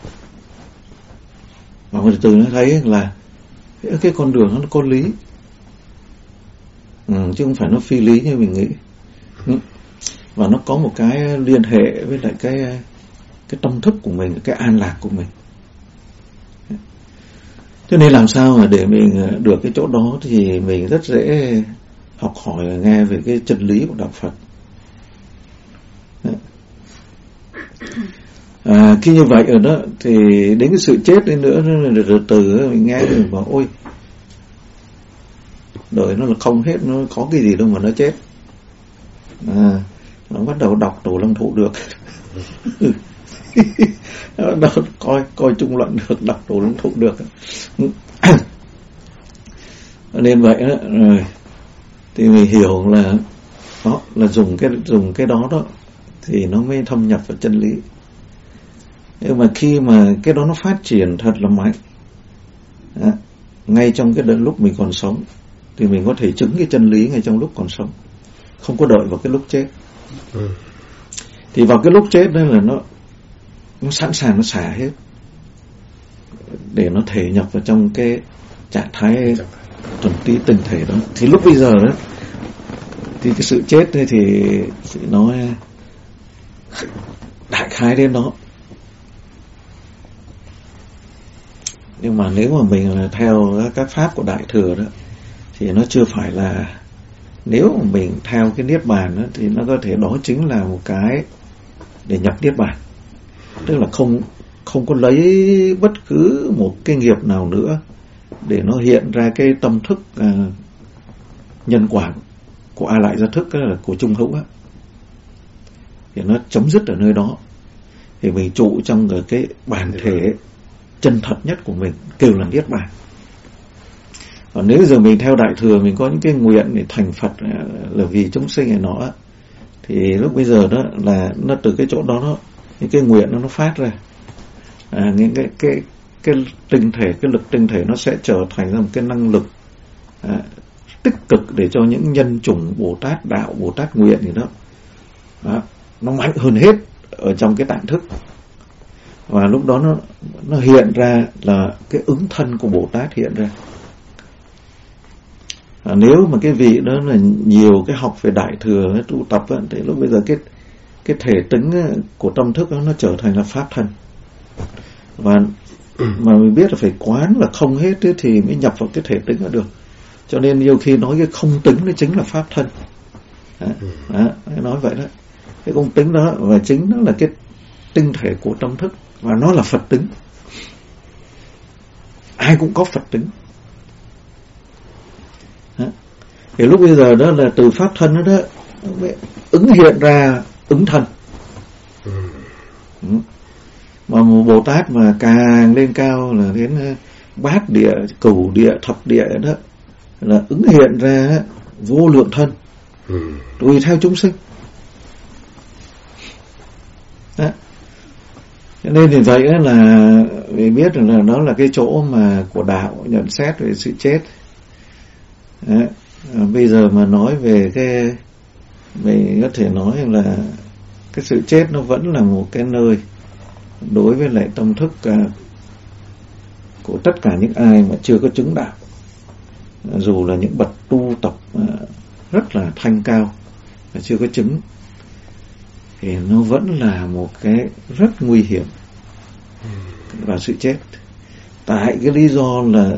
và từ từ nó thấy là cái, cái con đường nó có lý, ừ, chứ không phải nó phi lý như mình nghĩ. Ừ. Và nó có một cái liên hệ với lại cái cái tâm thức của mình, cái an lạc của mình. Cho nên làm sao mà để mình được cái chỗ đó thì mình rất dễ học hỏi nghe về cái chân lý của đạo Phật. À, khi như vậy rồi đó thì đến cái sự chết đến nữa, từ từ mình nghe mình bảo ôi đời nó là không hết, nó có cái gì đâu mà nó chết. À, nó bắt đầu đọc Tổ Long Thụ được. Nó bắt đầu coi coi trung luận được, đọc Tổ Long Thụ được. Nên vậy đó, rồi thì mình hiểu là đó là dùng cái dùng cái đó đó thì nó mới thâm nhập vào chân lý. Nhưng mà khi mà cái đó nó phát triển thật là mạnh, đó, ngay trong cái lúc mình còn sống thì mình có thể chứng cái chân lý ngay trong lúc còn sống, không có đợi vào cái lúc chết. Ừ. Thì vào cái lúc chết đó là nó nó sẵn sàng nó xả hết để nó thể nhập vào trong cái trạng thái thuần túy tinh thể đó. Thì lúc bây giờ đó thì cái sự chết này thì nó đại khái đến đó. Nhưng mà nếu mà mình là theo các pháp của Đại Thừa đó thì nó chưa phải là, nếu mà mình theo cái Niết Bàn đó, thì nó có thể đó chính là một cái để nhập Niết Bàn. Tức là không không có lấy bất cứ một cái nghiệp nào nữa để nó hiện ra cái tâm thức à, nhân quả của A Lại Gia Thức, là của Trung Hữu á, thì nó chấm dứt ở nơi đó. Thì mình trụ trong cái bản thể chân thật nhất của mình kêu là Niết Bàn. Còn nếu giờ mình theo Đại Thừa, mình có những cái nguyện để thành Phật là vì chúng sinh này nọ, thì lúc bây giờ đó là nó từ cái chỗ đó nó những cái nguyện nó nó phát ra, à, những cái cái cái tinh thể, cái lực tinh thể nó sẽ trở thành ra một cái năng lực à, tích cực để cho những nhân chủng Bồ Tát đạo, Bồ Tát nguyện gì đó, đó nó mạnh hơn hết ở trong cái tạng thức. Và lúc đó nó nó hiện ra là cái ứng thân của Bồ Tát hiện ra. À, nếu mà cái vị đó là nhiều cái học về Đại Thừa tu tập ấy, thì lúc bây giờ cái cái thể tính của tâm thức đó, nó trở thành là pháp thân. Và mà mình biết là phải quán là không hết ấy, thì mới nhập vào cái thể tính là được. Cho nên nhiều khi nói cái không tính nó chính là pháp thân. Đó, đó, nói vậy đó. Cái không tính đó và chính nó là cái tinh thể của tâm thức, và nó là Phật tính. Ai cũng có Phật tính. Đó. Thì lúc bây giờ đó là từ pháp thân đó, đó ứng hiện ra ứng thân. Ừ. Mà một Bồ Tát mà càng lên cao là đến bát địa, cửu địa, thập địa đó là ứng hiện ra vô lượng thân, ừ. tùy theo chúng sinh. Đó. Cho nên thì vậy là mình biết là nó là cái chỗ mà của đạo nhận xét về sự chết. Đó. Bây giờ mà nói về cái, mình có thể nói là cái sự chết nó vẫn là một cái nơi đối với lại tâm thức uh, của tất cả những ai mà chưa có chứng đạo, dù là những bậc tu tập uh, rất là thanh cao và chưa có chứng, thì nó vẫn là một cái rất nguy hiểm vào sự chết. Tại cái lý do là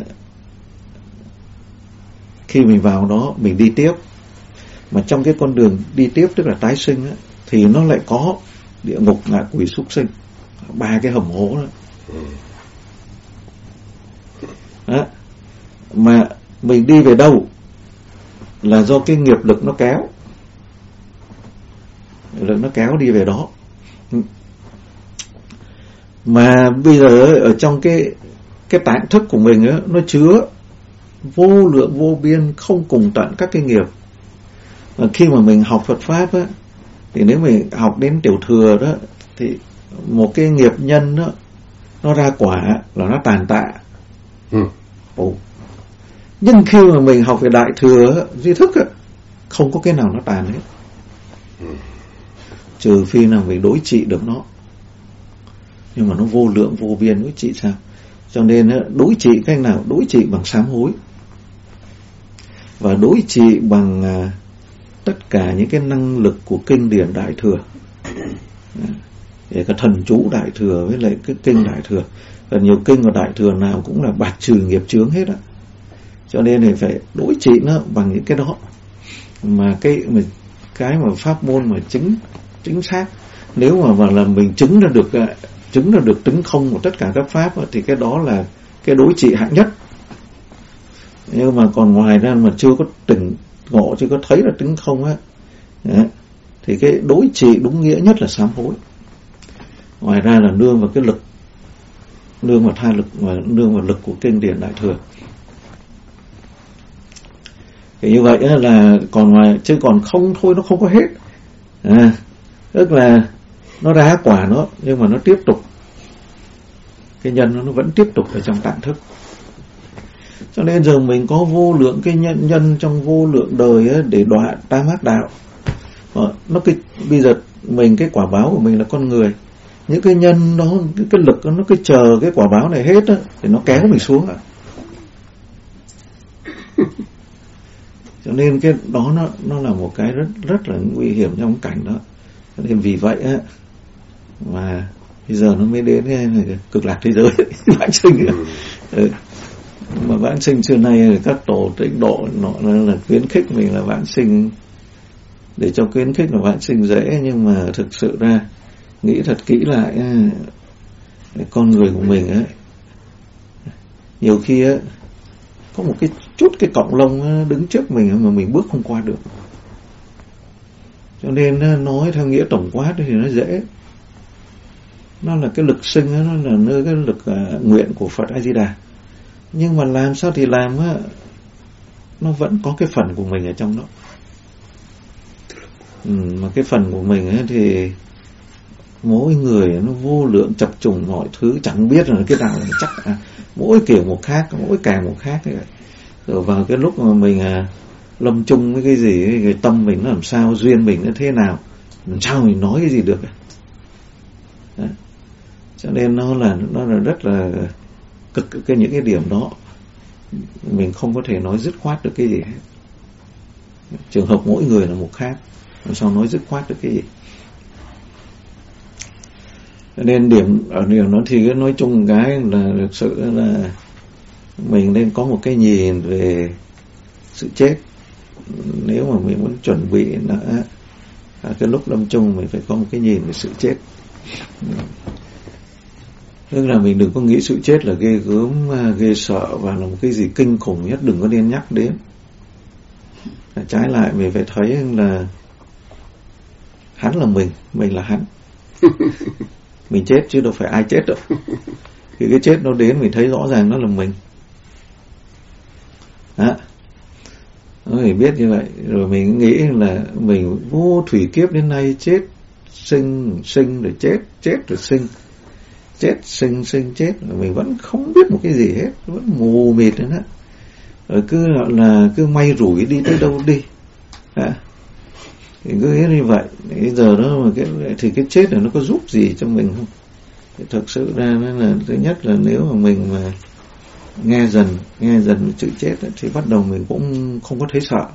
khi mình vào đó mình đi tiếp, mà trong cái con đường đi tiếp tức là tái sinh á, thì nó lại có địa ngục, ngạ quỷ, súc sinh, ba cái hầm hố đó. Đó. Mà mình đi về đâu là do cái nghiệp lực nó kéo, lực nó kéo đi về đó. Mà bây giờ ở trong cái cái tạng thức của mình á, nó chứa vô lượng vô biên không cùng tận các cái nghiệp. Và khi mà mình học Phật pháp á, thì nếu mình học đến tiểu thừa đó, thì một cái nghiệp nhân đó, nó ra quả là nó tàn tạ. Ừ. Ồ. Nhưng khi mà mình học về Đại Thừa duy thức á, không có cái nào nó tàn hết. Ừ. Trừ phi nào mình đối trị được nó. Nhưng mà nó vô lượng vô biên, đối trị sao? Cho nên đối trị cách nào? Đối trị bằng sám hối, và đối trị bằng à, tất cả những cái năng lực của kinh điển Đại Thừa, để cái thần chú Đại Thừa với lại cái kinh Đại Thừa. Và nhiều kinh của Đại Thừa nào cũng là bạt trừ nghiệp chướng hết á. Cho nên thì phải đối trị nó bằng những cái đó. Mà cái mà cái mà pháp môn mà chính chính xác nếu mà mà là mình chứng ra được chứng ra được tính không của tất cả các pháp thì cái đó là cái đối trị hạng nhất. Nhưng mà còn ngoài ra mà chưa có tỉnh ngộ, chưa có thấy là tính không á, thì cái đối trị đúng nghĩa nhất là sám hối. Ngoài ra là nương vào cái lực, nương vào tha lực và nương vào lực của kinh điển Đại Thừa. Thì như vậy là còn ngoài, chứ còn không thôi nó không có hết. À, tức là nó ra quả nó, nhưng mà nó tiếp tục, cái nhân nó, nó vẫn tiếp tục ở trong tạng thức. Cho nên giờ mình có vô lượng cái nhân nhân trong vô lượng đời ấy để đọa tam ác đạo. Nó cái bây giờ mình, cái quả báo của mình là con người, những cái nhân nó, cái lực nó cứ chờ cái quả báo này hết á thì nó kéo mình xuống ạ. Cho nên cái đó nó nó là một cái rất rất là nguy hiểm trong cảnh đó. Cho nên vì vậy á mà bây giờ nó mới đến cái cực lạc thế giới vãng sinh. Ừ. Mà vãng sinh xưa nay các tổ tịnh độ nó là khuyến khích mình là vãng sinh, để cho khuyến khích là vãng sinh dễ, nhưng mà thực sự ra nghĩ thật kỹ lại, con người của mình ấy, nhiều khi ấy, có một cái chút cái cọng lông đứng trước mình mà mình bước không qua được. Cho nên nói theo nghĩa tổng quát thì nó dễ, nó là cái lực sinh, nó là nơi cái lực uh, nguyện của Phật A Di Đà. Nhưng mà làm sao thì làm á, nó vẫn có cái phần của mình ở trong đó. Ừ, mà cái phần của mình ấy thì mỗi người nó vô lượng chập trùng mọi thứ, chẳng biết là cái nào là chắc, à, mỗi kiểu một khác, mỗi càng một khác ấy. Rồi vào cái lúc mà mình à, lâm chung với cái gì, cái tâm mình nó làm sao, duyên mình nó thế nào, làm sao mình nói cái gì được. Đấy. Cho nên nó là nó là rất là cực cái những cái điểm đó mình không có thể nói dứt khoát được cái gì hết. Trường hợp mỗi người là một khác, làm sao nói dứt khoát được cái gì. Cho nên điểm ở điểm đó thì nói chung cái là thực sự là mình nên có một cái nhìn về sự chết. Nếu mà mình muốn chuẩn bị là cái lúc lâm chung mình phải có một cái nhìn về sự chết. Tức là mình đừng có nghĩ sự chết là ghê gớm, ghê sợ và là một cái gì kinh khủng nhất, đừng có nên nhắc đến. Trái lại mình phải thấy là hắn là mình, mình là hắn. Mình chết chứ đâu phải ai chết đâu. Khi cái chết nó đến mình thấy rõ ràng nó là mình. Đó. Nó phải biết như vậy. Rồi mình nghĩ là mình vô thủy kiếp đến nay chết, sinh, sinh rồi chết, chết rồi sinh. Chết, sinh, sinh, chết. Rồi mình vẫn không biết một cái gì hết. Vẫn mù mịt nữa. Rồi cứ gọi là cứ may rủi đi tới đâu đi. Đó. Thì cứ nghĩ như vậy. Bây giờ đó mà cái, thì cái chết này nó có giúp gì cho mình không? Thì thực sự ra là thứ nhất là nếu mà mình mà nghe dần nghe dần chữ chết ấy, thì bắt đầu mình cũng không có thấy sợ.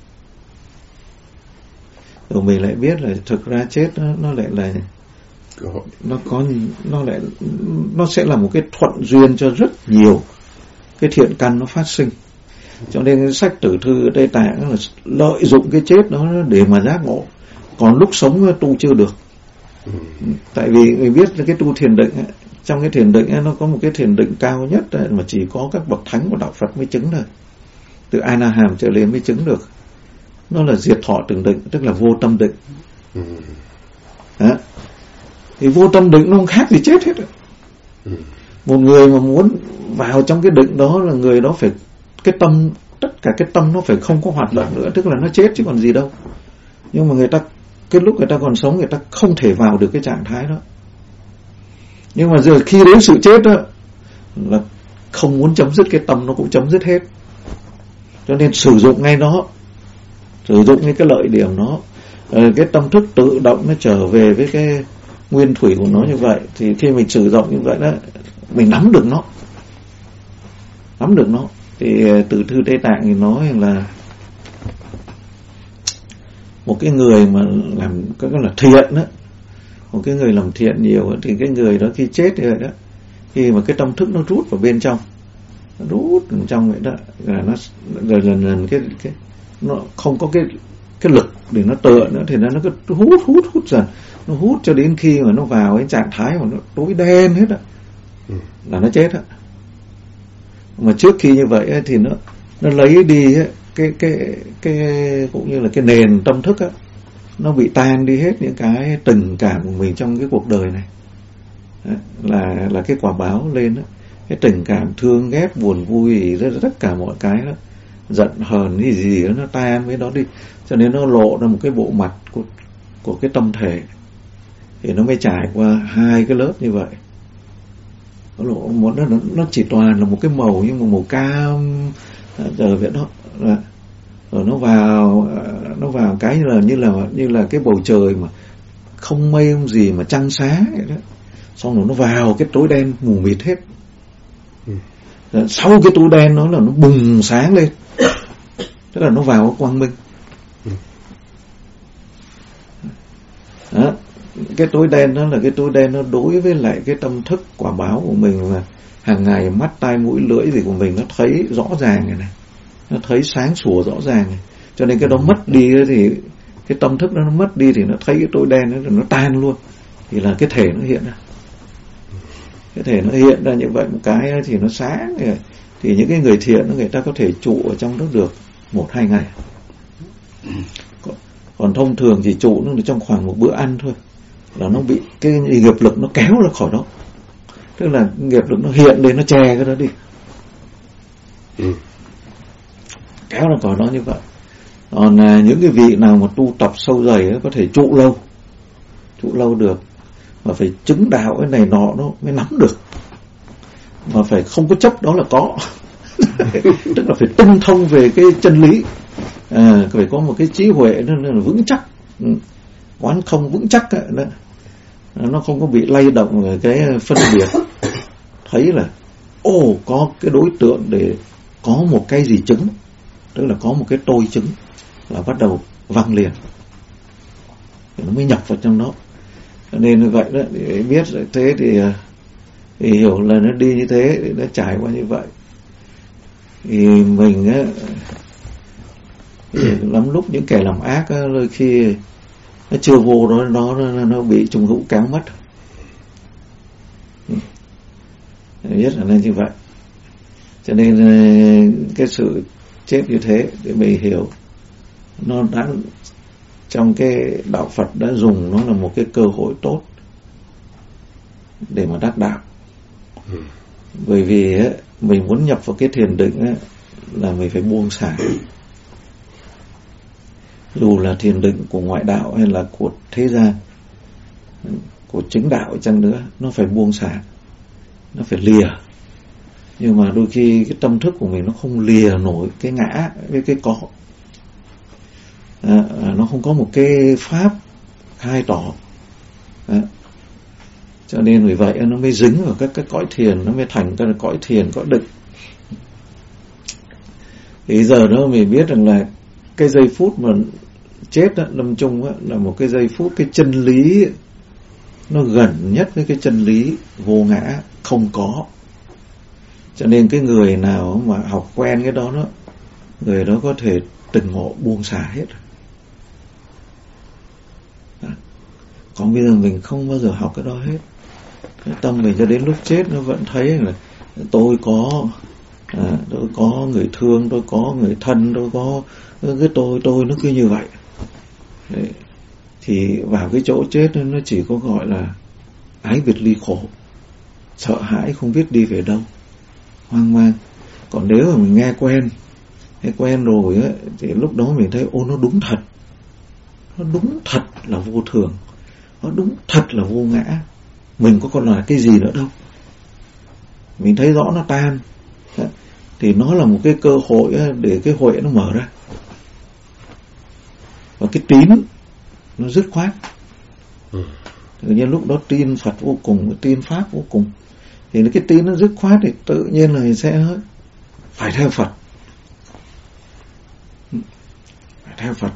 Rồi mình lại biết là thực ra chết nó, nó lại là nó có nó lại nó sẽ là một cái thuận duyên cho rất nhiều cái thiện căn nó phát sinh. Cho nên cái sách Tử Thư Tây Tạng là lợi dụng cái chết đó để mà giác ngộ. Còn lúc sống tu chưa được. Tại vì mình biết cái tu thiền định ấy, trong cái thiền định ấy, nó có một cái thiền định cao nhất ấy, mà chỉ có các bậc thánh của đạo Phật mới chứng thôi. Từ A Na Hàm trở lên mới chứng được. Nó là diệt thọ từng định, tức là vô tâm định. Đó. Thì vô tâm định nó không khác gì chết hết. Một người mà muốn vào trong cái định đó là người đó phải cái tâm, tất cả cái tâm nó phải không có hoạt động nữa, tức là nó chết chứ còn gì đâu. Nhưng mà người ta cái lúc người ta còn sống người ta không thể vào được cái trạng thái đó. Nhưng mà giờ khi đến sự chết đó là không muốn chấm dứt cái tâm nó cũng chấm dứt hết. Cho nên sử dụng ngay nó, sử dụng ngay cái lợi điểm nó, cái tâm thức tự động nó trở về với cái nguyên thủy của nó như vậy. Thì khi mình sử dụng như vậy đó, mình nắm được nó, nắm được nó. Thì Tử Thư Tây Tạng thì nói là một cái người mà làm cái là thiện đó, một cái người làm thiện nhiều thì cái người đó khi chết rồi đó, khi mà cái tâm thức nó rút vào bên trong, nó rút vào trong vậy đó, là nó rồi lần lần cái cái nó không có cái cái lực để nó tựa nữa, thì nó nó cứ hút hút hút dần, nó hút cho đến khi mà nó vào cái trạng thái mà nó tối đen hết á, là nó chết á. Mà trước khi như vậy ấy, thì nó nó lấy đi ấy, cái cái cái cũng như là cái nền tâm thức á, nó bị tan đi hết những cái tình cảm của mình trong cái cuộc đời này. Đấy, là là cái quả báo lên đó. Cái tình cảm thương ghét buồn vui rất tất cả mọi cái đó, giận hờn cái gì đó nó tan với đó đi, cho nên nó lộ ra một cái bộ mặt của của cái tâm thể, thì nó mới trải qua hai cái lớp như vậy. Nó lộ nó nó chỉ toàn là một cái màu nhưng mà màu cam rồi vậy đó, rồi nó vào nó vào cái như là như là như là cái bầu trời mà không mây không gì mà trăng sáng vậy đó, xong rồi nó vào cái tối đen mù mịt hết. Ừ. Sau cái tối đen nó là nó bùng sáng lên, tức là nó vào cái quang minh. Ừ. Đó. Cái tối đen đó là cái tối đen nó đối với lại cái tâm thức quả báo của mình, là hàng ngày mắt tai mũi lưỡi gì của mình nó thấy rõ ràng này này, nó thấy sáng sủa rõ ràng này. Cho nên cái đó mất đi thì cái tâm thức đó nó mất đi thì nó thấy cái tối đen đó nó tan luôn, thì là cái thể nó hiện ra. Cái thể nó hiện ra như vậy một cái thì nó sáng, thì những cái người thiện người ta có thể trụ ở trong đó được một hai ngày. Còn thông thường chỉ trụ nó trong khoảng một bữa ăn thôi là nó bị cái nghiệp lực nó kéo ra khỏi đó, tức là nghiệp lực nó hiện lên, nó che cái đó đi, ừ. kéo ra khỏi đó như vậy. Còn à, những cái vị nào mà tu tập sâu dày ấy, có thể trụ lâu, trụ lâu được, mà phải chứng đạo cái này nọ nó mới nắm được, mà phải không có chấp đó là có. Tức là phải tinh thông về cái chân lý, à, phải có một cái trí huệ nó, nó vững chắc, quán không vững chắc ấy, đó. Nó không có bị lay động về cái phân biệt, thấy là ô có cái đối tượng để có một cái gì chứng, tức là có một cái tôi chứng, là bắt đầu văng liền, thì nó mới nhập vào trong đó. Cho nên như vậy đó, để biết thế thì, thì hiểu là nó đi như thế, nó trải qua như vậy, thì mình á, lắm lúc những kẻ làm ác á, đôi khi nó chưa vô đó nó nó, nó bị trùng hữu kéo mất. Biết là nên như vậy. Cho nên cái sự chết như thế để mình hiểu nó đã, trong cái đạo Phật đã dùng nó là một cái cơ hội tốt để mà đắc đạo. Ừ. Bởi vì ấy, mình muốn nhập vào cái thiền định ấy, là mình phải buông xả. Dù là thiền định của ngoại đạo hay là của thế gian, của chính đạo chăng nữa, nó phải buông xả, nó phải lìa. Nhưng mà đôi khi cái tâm thức của mình nó không lìa nổi cái ngã với cái có, à, nó không có một cái pháp khai tỏ, à, cho nên vì vậy nó mới dính vào các cái cõi thiền, nó mới thành cái cõi thiền, cõi định. Thì giờ đó mình biết rằng là cái giây phút mà chết đó, lâm chung đó, là một cái giây phút cái chân lý nó gần nhất với cái chân lý vô ngã không có. Cho nên cái người nào mà học quen cái đó đó, người đó có thể từng ngộ buông xả hết. Đó. Còn bây giờ mình không bao giờ học cái đó hết. Cái tâm mình cho đến lúc chết nó vẫn thấy là tôi có à, tôi có người thương, tôi có người thân, tôi có cái tôi tôi nó cứ như vậy. Đấy. Thì vào cái chỗ chết nó chỉ có gọi là ái biệt ly khổ, sợ hãi không biết đi về đâu, hoang mang. Còn nếu mà mình nghe quen, nghe quen rồi ấy, thì lúc đó mình thấy ô nó đúng thật, nó đúng thật là vô thường, nó đúng thật là vô ngã, mình có còn là cái gì nữa đâu. Mình thấy rõ nó tan, thì nó là một cái cơ hội để cái huệ nó mở ra, và cái tín nó dứt khoát. Ừ. Tự nhiên lúc đó tin Phật vô cùng, tin Pháp vô cùng, thì cái tín nó dứt khoát thì tự nhiên là sẽ phải theo Phật, phải theo Phật.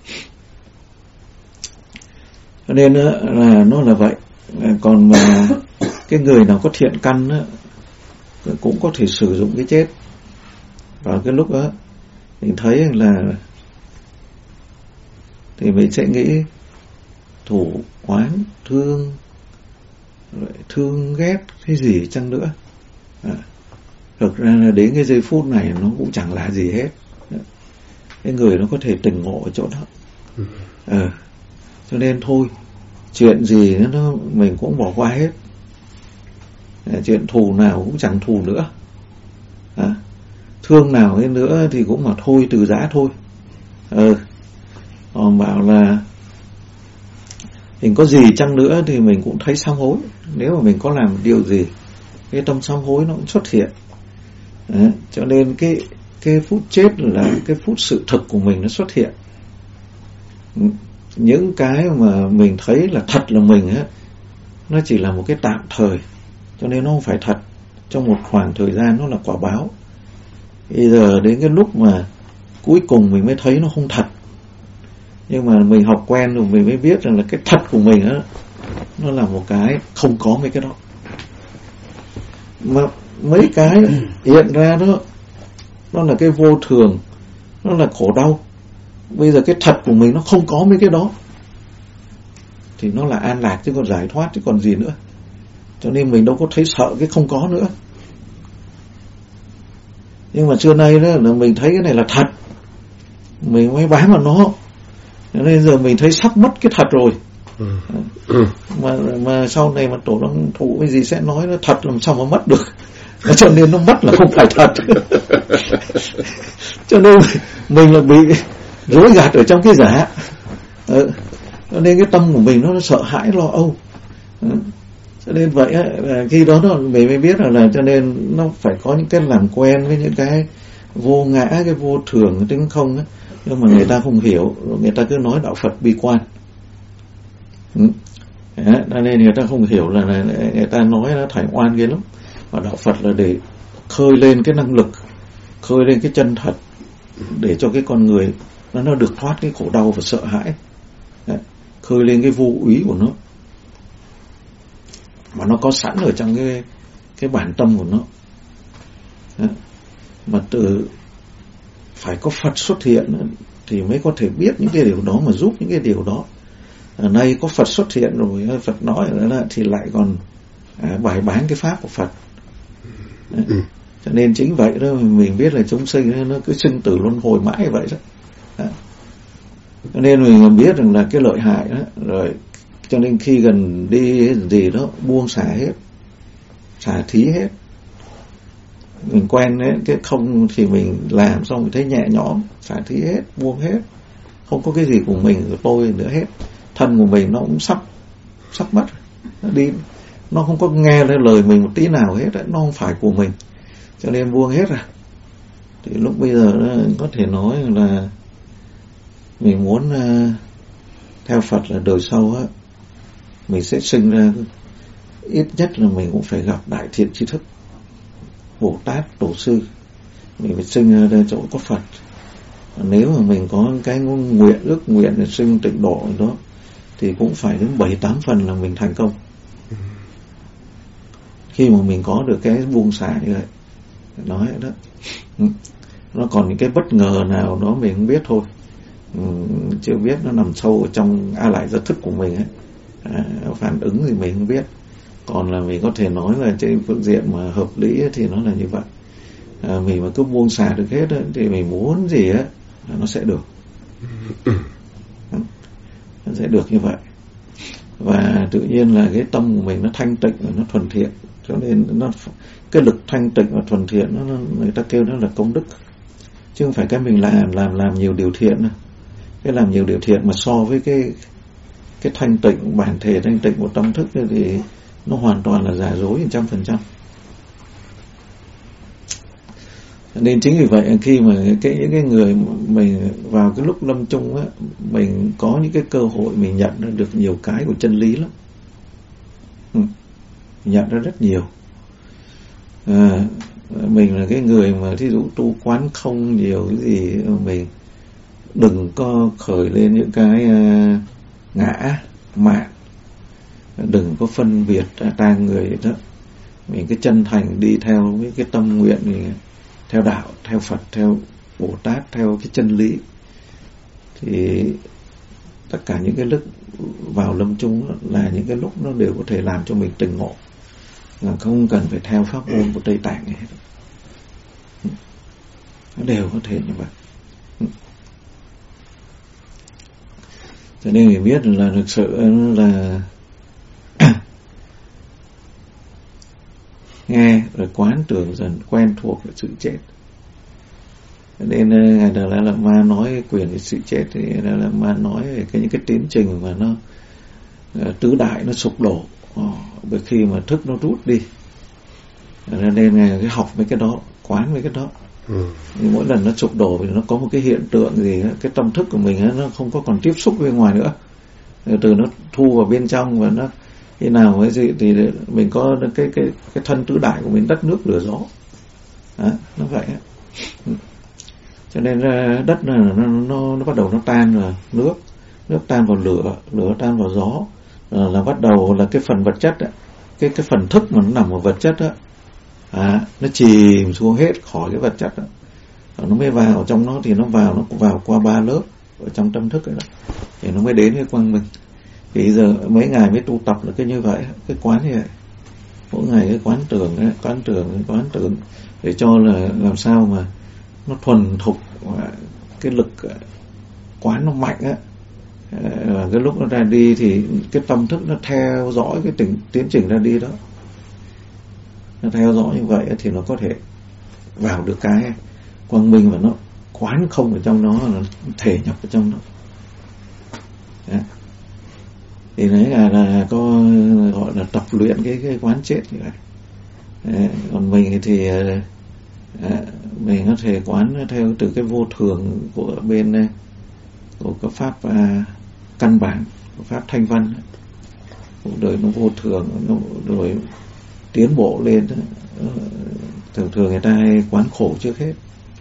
Cho nên là nó là vậy. Còn mà cái người nào có thiện căn á, cũng có thể sử dụng cái chết vào cái lúc đó. Mình thấy là thì mình sẽ nghĩ thù oán thương, thương ghét cái gì chăng nữa, à, thực ra là đến cái giây phút này nó cũng chẳng là gì hết. Cái người nó có thể tỉnh ngộ ở chỗ đó. à, cho nên thôi, chuyện gì nó mình cũng bỏ qua hết. à, chuyện thù nào cũng chẳng thù nữa, à, thương nào ấy nữa thì cũng mà thôi, từ giã thôi. ừ. Còn bảo là mình có gì chăng nữa thì mình cũng thấy sám hối. Nếu mà mình có làm điều gì, cái tâm sám hối nó cũng xuất hiện. à, cho nên cái cái phút chết là cái phút sự thực của mình nó xuất hiện. Những cái mà mình thấy là thật là mình á, nó chỉ là một cái tạm thời, cho nên nó không phải thật. Trong một khoảng thời gian nó là quả báo. Bây giờ đến cái lúc mà cuối cùng mình mới thấy nó không thật. Nhưng mà mình học quen rồi mình mới biết rằng là cái thật của mình á, nó là một cái không có mấy cái đó. Mà mấy cái hiện ra đó, nó là cái vô thường, nó là khổ đau. Bây giờ cái thật của mình nó không có mấy cái đó, thì nó là an lạc chứ còn giải thoát chứ còn gì nữa. Cho nên mình đâu có thấy sợ cái không có nữa. Nhưng mà xưa nay đó là mình thấy cái này là thật, mình mới bám vào nó. Cho nên giờ mình thấy sắp mất cái thật rồi. ừ. Ừ. Mà mà sau này mà tổ long thụ cái gì sẽ nói nó thật làm sao mà mất được. Cho nên nó mất là không phải thật. Cho nên mình là bị rối gạt ở trong cái giả. ừ. Cho nên cái tâm của mình nó sợ hãi lo âu. ừ. Cho nên vậy á, khi đó nó, mình mới biết là, là cho nên nó phải có những cái làm quen với những cái vô ngã, cái vô thường, cái tính không á. Nhưng mà người ta không hiểu, người ta cứ nói đạo Phật bi quan. ừ. Cho nên người ta không hiểu là, là người ta nói nó thải oan ghê lắm. Và đạo Phật là để khơi lên cái năng lực, khơi lên cái chân thật, để cho cái con người nó, nó được thoát cái khổ đau và sợ hãi. Đấy. Khơi lên cái vô úy của nó, mà nó có sẵn ở trong cái cái bản tâm của nó. Đấy. Mà từ phải có Phật xuất hiện thì mới có thể biết những cái điều đó, mà giúp những cái điều đó. Ở nay có Phật xuất hiện rồi, Phật nói là thì lại còn à, bài bán cái pháp của Phật. ừ. Cho nên chính vậy đó mình biết là chúng sinh nó cứ sinh tử luân hồi mãi vậy đó. đó. Cho nên mình biết rằng là cái lợi hại đó rồi. Cho nên khi gần đi gì đó buông xả hết, xả thí hết. Mình quen đấy, cái không thì mình làm xong mình thấy nhẹ nhõm, xả thí hết, buông hết, không có cái gì của mình của tôi nữa hết. Thân của mình nó cũng sắp sắp mất, nó đi, nó không có nghe lời mình một tí nào hết, nó không phải của mình, cho nên buông hết ra. Thì lúc bây giờ có thể nói là mình muốn uh, theo Phật là đời sau á, mình sẽ sinh ra ít nhất là mình cũng phải gặp đại thiện tri thức, Bồ Tát, Tổ sư. Mình phải sinh ra chỗ có Phật. Nếu mà mình có cái nguyện, ước nguyện để sinh tịnh độ đó, thì cũng phải đến bảy tám phần là mình thành công. Khi mà mình có được cái buông xả như vậy, nói đó, nó còn những cái bất ngờ nào đó mình không biết thôi, chưa biết, nó nằm sâu ở trong a lại giác thức của mình ấy. À, phản ứng thì mình không biết. Còn là mình có thể nói là trên phương diện mà hợp lý ấy, thì nó là như vậy. À, mình mà cứ buông xả được hết ấy, thì mình muốn gì ấy, nó sẽ được. Nó sẽ được như vậy. Và tự nhiên là cái tâm của mình nó thanh tịnh và nó thuần thiện. Cho nên nó, cái lực thanh tịnh và thuần thiện nó, nó, người ta kêu nó là công đức. Chứ không phải cái mình làm làm làm nhiều điều thiện đâu. Cái làm nhiều điều thiện mà so với cái cái thanh tịnh, bản thể thanh tịnh của tâm thức thì nó hoàn toàn là giả dối một trăm phần trăm. Nên chính vì vậy khi mà cái những cái người mình vào cái lúc lâm chung á, mình có những cái cơ hội mình nhận được nhiều cái của chân lý lắm. Ừ. Nhận ra rất nhiều. À, mình là cái người mà thí dụ tu quán không nhiều cái gì, mình đừng có khởi lên những cái uh, ngã mạn, đừng có phân biệt ta người đó. Mình cứ chân thành đi theo với cái tâm nguyện mình, theo đạo, theo Phật, theo Bồ Tát, theo cái chân lý, thì tất cả những cái lúc vào lâm chung là những cái lúc nó đều có thể làm cho mình tỉnh ngộ, mà không cần phải theo pháp môn của Tây Tạng này hết. Nó đều có thể như vậy. Cho nên mình biết là thực sự là nghe rồi quán tưởng dần quen thuộc với sự chết. Cho nên Ngài Đạt Lai Lạt Ma nói quyền về sự chết thì Ngài Đạt Lai Lạt Ma nói về cái những cái tiến trình mà nó tứ đại nó sụp đổ bởi khi mà thức nó rút đi. Cho nên Ngài cái học mấy cái đó, quán mấy cái đó. Ừ. Mỗi lần nó sụp đổ thì nó có một cái hiện tượng gì đó, cái tâm thức của mình nó không có còn tiếp xúc bên ngoài nữa, từ nó thu vào bên trong, và nó khi nào cái gì thì mình có cái cái cái thân tứ đại của mình, đất nước lửa gió đó, nó vậy á. Cho nên đất nó, nó nó nó bắt đầu nó tan vào nước, nước tan vào lửa, lửa tan vào gió, là, là bắt đầu là cái phần vật chất ấy, cái cái phần thức mà nó nằm ở vật chất á, à, nó chìm xuống hết khỏi cái vật chất đó. Nó mới vào trong nó, thì nó vào nó vào qua ba lớp ở trong tâm thức ấy đó, thì nó mới đến cái quang minh. Thì giờ mấy ngày mới tu tập là cái như vậy, cái quán như vậy, mỗi ngày cái quán tưởng ấy, quán tưởng quán tưởng để cho là làm sao mà nó thuần thục, cái lực quán nó mạnh á, và cái lúc nó ra đi thì cái tâm thức nó theo dõi cái tỉnh, tiến trình ra đi đó, nó theo dõi như vậy thì nó có thể vào được cái quang minh, và nó quán không ở trong nó, nó thể nhập ở trong nó. Đấy. Thì đấy là, là có gọi là tập luyện cái, cái quán chết như vậy. Đấy. Còn mình thì à, mình có thể quán theo từ cái vô thường của bên của cái pháp à, căn bản của pháp thanh văn, cuộc đời nó vô thường, nó rồi tiến bộ lên. Thường thường người ta hay quán khổ trước hết,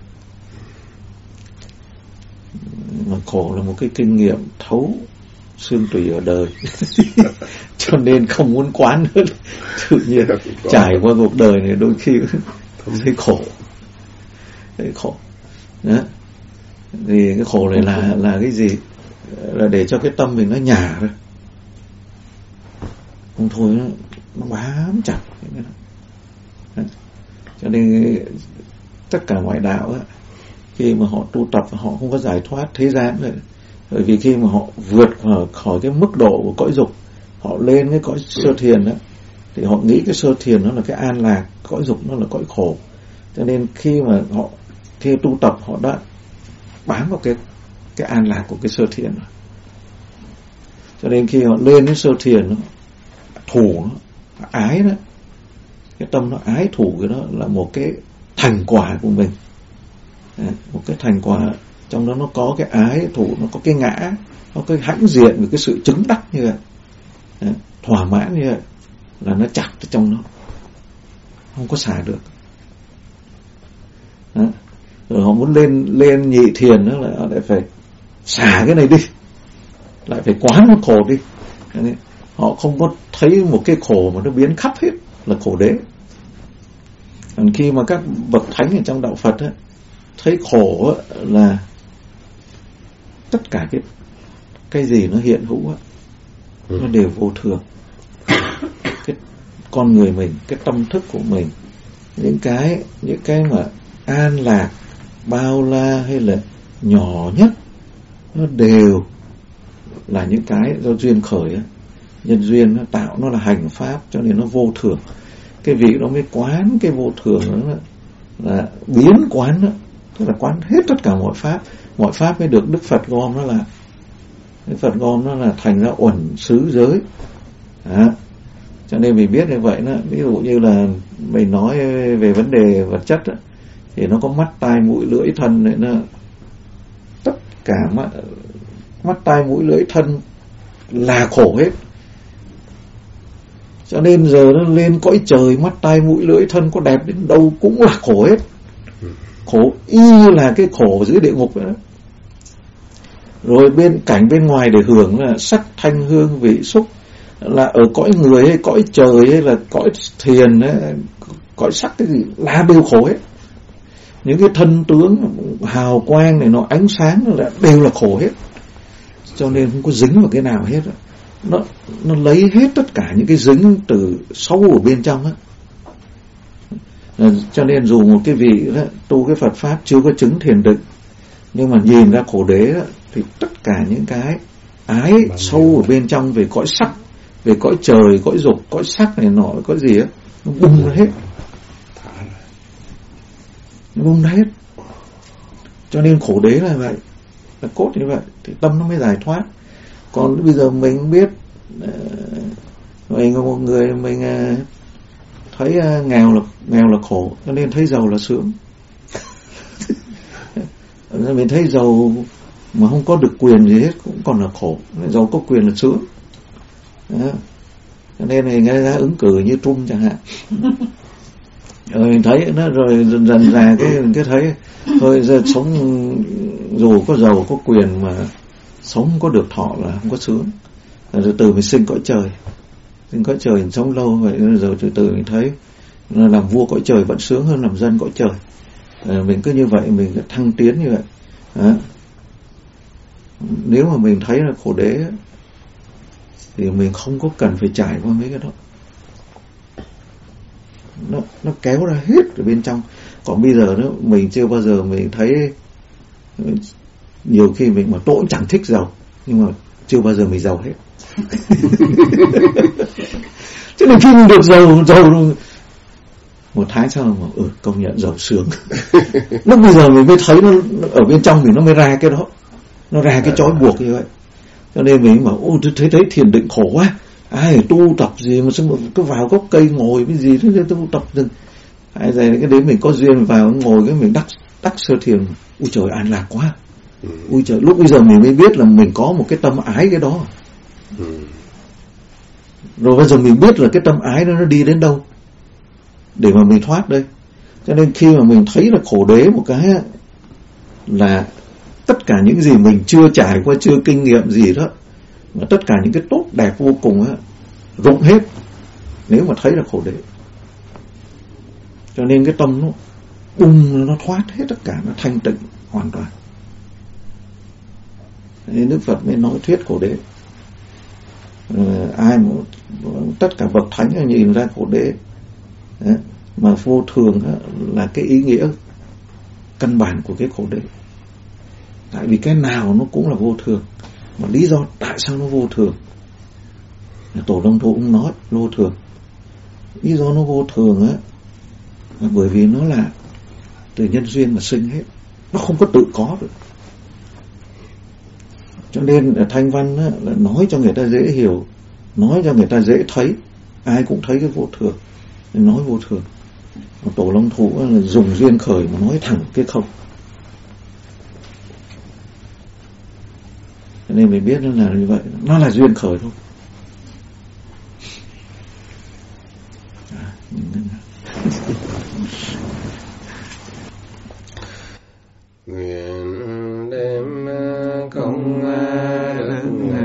mà khổ là một cái kinh nghiệm thấu xương tủy ở đời cho nên không muốn quán nữa. Tự nhiên trải qua cuộc đời này đôi khi thấy khổ, thấy khổ đó. Thì cái khổ này là là cái gì? Là để cho cái tâm mình nó nhả ra, không thôi nó, nó bám chặt. Đó. Cho nên tất cả ngoại đạo á, khi mà họ tu tập họ không có giải thoát thế gian rồi, bởi vì khi mà họ vượt khỏi cái mức độ của cõi dục, họ lên cái cõi sơ thiền đó, thì họ nghĩ cái sơ thiền nó là cái an lạc, cõi dục nó là cõi khổ. Cho nên khi mà họ khi tu tập họ đã bám vào cái cái an lạc của cái sơ thiền rồi. Cho nên khi họ lên cái sơ thiền nó thủ, nó ái đó, cái tâm nó ái thủ cái đó là một cái thành quả của mình. À, một cái thành quả trong đó nó có cái ái thủ, nó có cái ngã, nó có cái hãnh diện với cái sự chứng đắc như vậy, à, thỏa mãn như vậy, là nó chặt ở trong nó, không có xả được. Đó. Rồi họ muốn lên lên nhị thiền đó, là họ lại phải xả cái này đi, lại phải quán nó khổ đi. Đấy. Họ không có thấy một cái khổ mà nó biến khắp hết là khổ đế. Còn khi mà các bậc thánh ở trong đạo Phật ấy, thấy khổ ấy, là tất cả cái cái gì nó hiện hữu ấy, ừ. nó đều vô thường. Cái con người mình, cái tâm thức của mình, những cái những cái mà an lạc, bao la hay là nhỏ nhất, nó đều là những cái do duyên khởi ấy. Nhân duyên nó tạo, nó là hành pháp, cho nên nó vô thường. Cái vị đó mới quán cái vô thường đó là, là biến quán đó, tức là quán hết tất cả mọi pháp. Mọi pháp mới được Đức Phật gom nó là Đức Phật gom nó là thành ra uẩn xứ giới đó. Cho nên mình biết như vậy đó. Ví dụ như là mình nói về vấn đề vật chất đó, thì nó có mắt, tai, mũi, lưỡi, thân này, nó tất cả mắt, mắt tai, mũi, lưỡi, thân là khổ hết. Cho nên giờ nó lên cõi trời, mắt tai mũi lưỡi thân có đẹp đến đâu cũng là khổ hết. Khổ y là cái khổ dưới địa ngục đó. Rồi bên cảnh bên ngoài để hưởng là sắc thanh hương vị xúc, là ở cõi người hay cõi trời hay là cõi thiền ấy, cõi sắc cái gì là đều khổ hết. Những cái thân tướng hào quang này, nó ánh sáng là đều là khổ hết. cho nên không có dính vào cái nào hết. Nó nó lấy hết tất cả những cái dính từ sâu ở bên trong á. Cho nên dù một cái vị đó, tu cái Phật pháp chưa có chứng thiền định, nhưng mà nhìn ra khổ đế đó, thì tất cả những cái ái sâu ở bên trong về cõi sắc, về cõi trời, cõi dục, cõi sắc này nọ, cõi gì á, nó bung ra hết, nó bung ra hết. Cho nên khổ đế là vậy, là cốt như vậy thì tâm nó mới giải thoát. Còn bây giờ mình biết mình có một người mình thấy nghèo là nghèo là khổ, cho nên thấy giàu là sướng. Mình thấy giàu mà không có được quyền gì hết cũng còn là khổ, giàu có quyền là sướng. Đó. Cho nên mình nghe ra ứng cử như Trung chẳng hạn. Rồi mình thấy nó rồi dần dần ra cái cái thấy thôi giờ sống dù có giàu có quyền mà sống có được thọ là không có sướng. Rồi từ từ mình sinh cõi trời, sinh cõi trời mình sống lâu vậy rồi từ từ mình thấy làm vua cõi trời vẫn sướng hơn làm dân cõi trời. Rồi mình cứ như vậy mình thăng tiến như vậy. Đó. Nếu mà mình thấy là khổ đế thì mình không có cần phải trải qua mấy cái đó. Nó, nó kéo ra hết ở bên trong. Còn bây giờ nữa mình chưa bao giờ mình thấy, nhiều khi mình mà tôi cũng chẳng thích giàu, nhưng mà chưa bao giờ mình giàu hết. Cho nên khi mình được giàu giàu một tháng sau mà ừ, công nhận giàu sướng. Lúc bây giờ mình mới thấy nó, nó ở bên trong mình nó mới ra cái đó, nó ra cái trói buộc như vậy. Cho nên mình bảo ô tôi thấy thấy thiền định khổ quá, ai tu tập gì mà xong cứ vào gốc cây ngồi cái gì thế tu tập dừng. Ai giờ cái đấy mình có duyên vào ngồi cái mình đắc đắc sơ thiền, ui trời an lạc quá. Ừ. Ui trời, lúc bây giờ mình mới biết là mình có một cái tâm ái cái đó. Ừ. Rồi bây giờ mình biết là cái tâm ái đó nó đi đến đâu để mà mình thoát đây. Cho nên khi mà mình thấy là khổ đế một cái là tất cả những gì mình chưa trải qua, chưa kinh nghiệm gì đó, mà tất cả những cái tốt đẹp vô cùng á rụng hết nếu mà thấy là khổ đế. Cho nên cái tâm nó bung, nó thoát hết tất cả, nó thanh tịnh hoàn toàn. Nên Đức Phật mới nói thuyết khổ đế. Rồi ai mà tất cả bậc thánh nhìn ra khổ đế. Đấy. Mà vô thường là cái ý nghĩa căn bản của cái khổ đế. Tại vì cái nào nó cũng là vô thường. Mà lý do tại sao nó vô thường, Tổ Long Thụ cũng nói vô thường. Lý do nó vô thường á là bởi vì nó là từ nhân duyên mà sinh hết, nó không có tự có được. Cho nên là Thanh Văn á, là nói cho người ta dễ hiểu, nói cho người ta dễ thấy, ai cũng thấy cái vô thường nên nói vô thường. Mà Tổ Long Thụ á, là dùng duyên khởi mà nói thẳng cái không. Cho nên mình biết nó là như vậy, nó là duyên khởi thôi. Nguyện đem công đức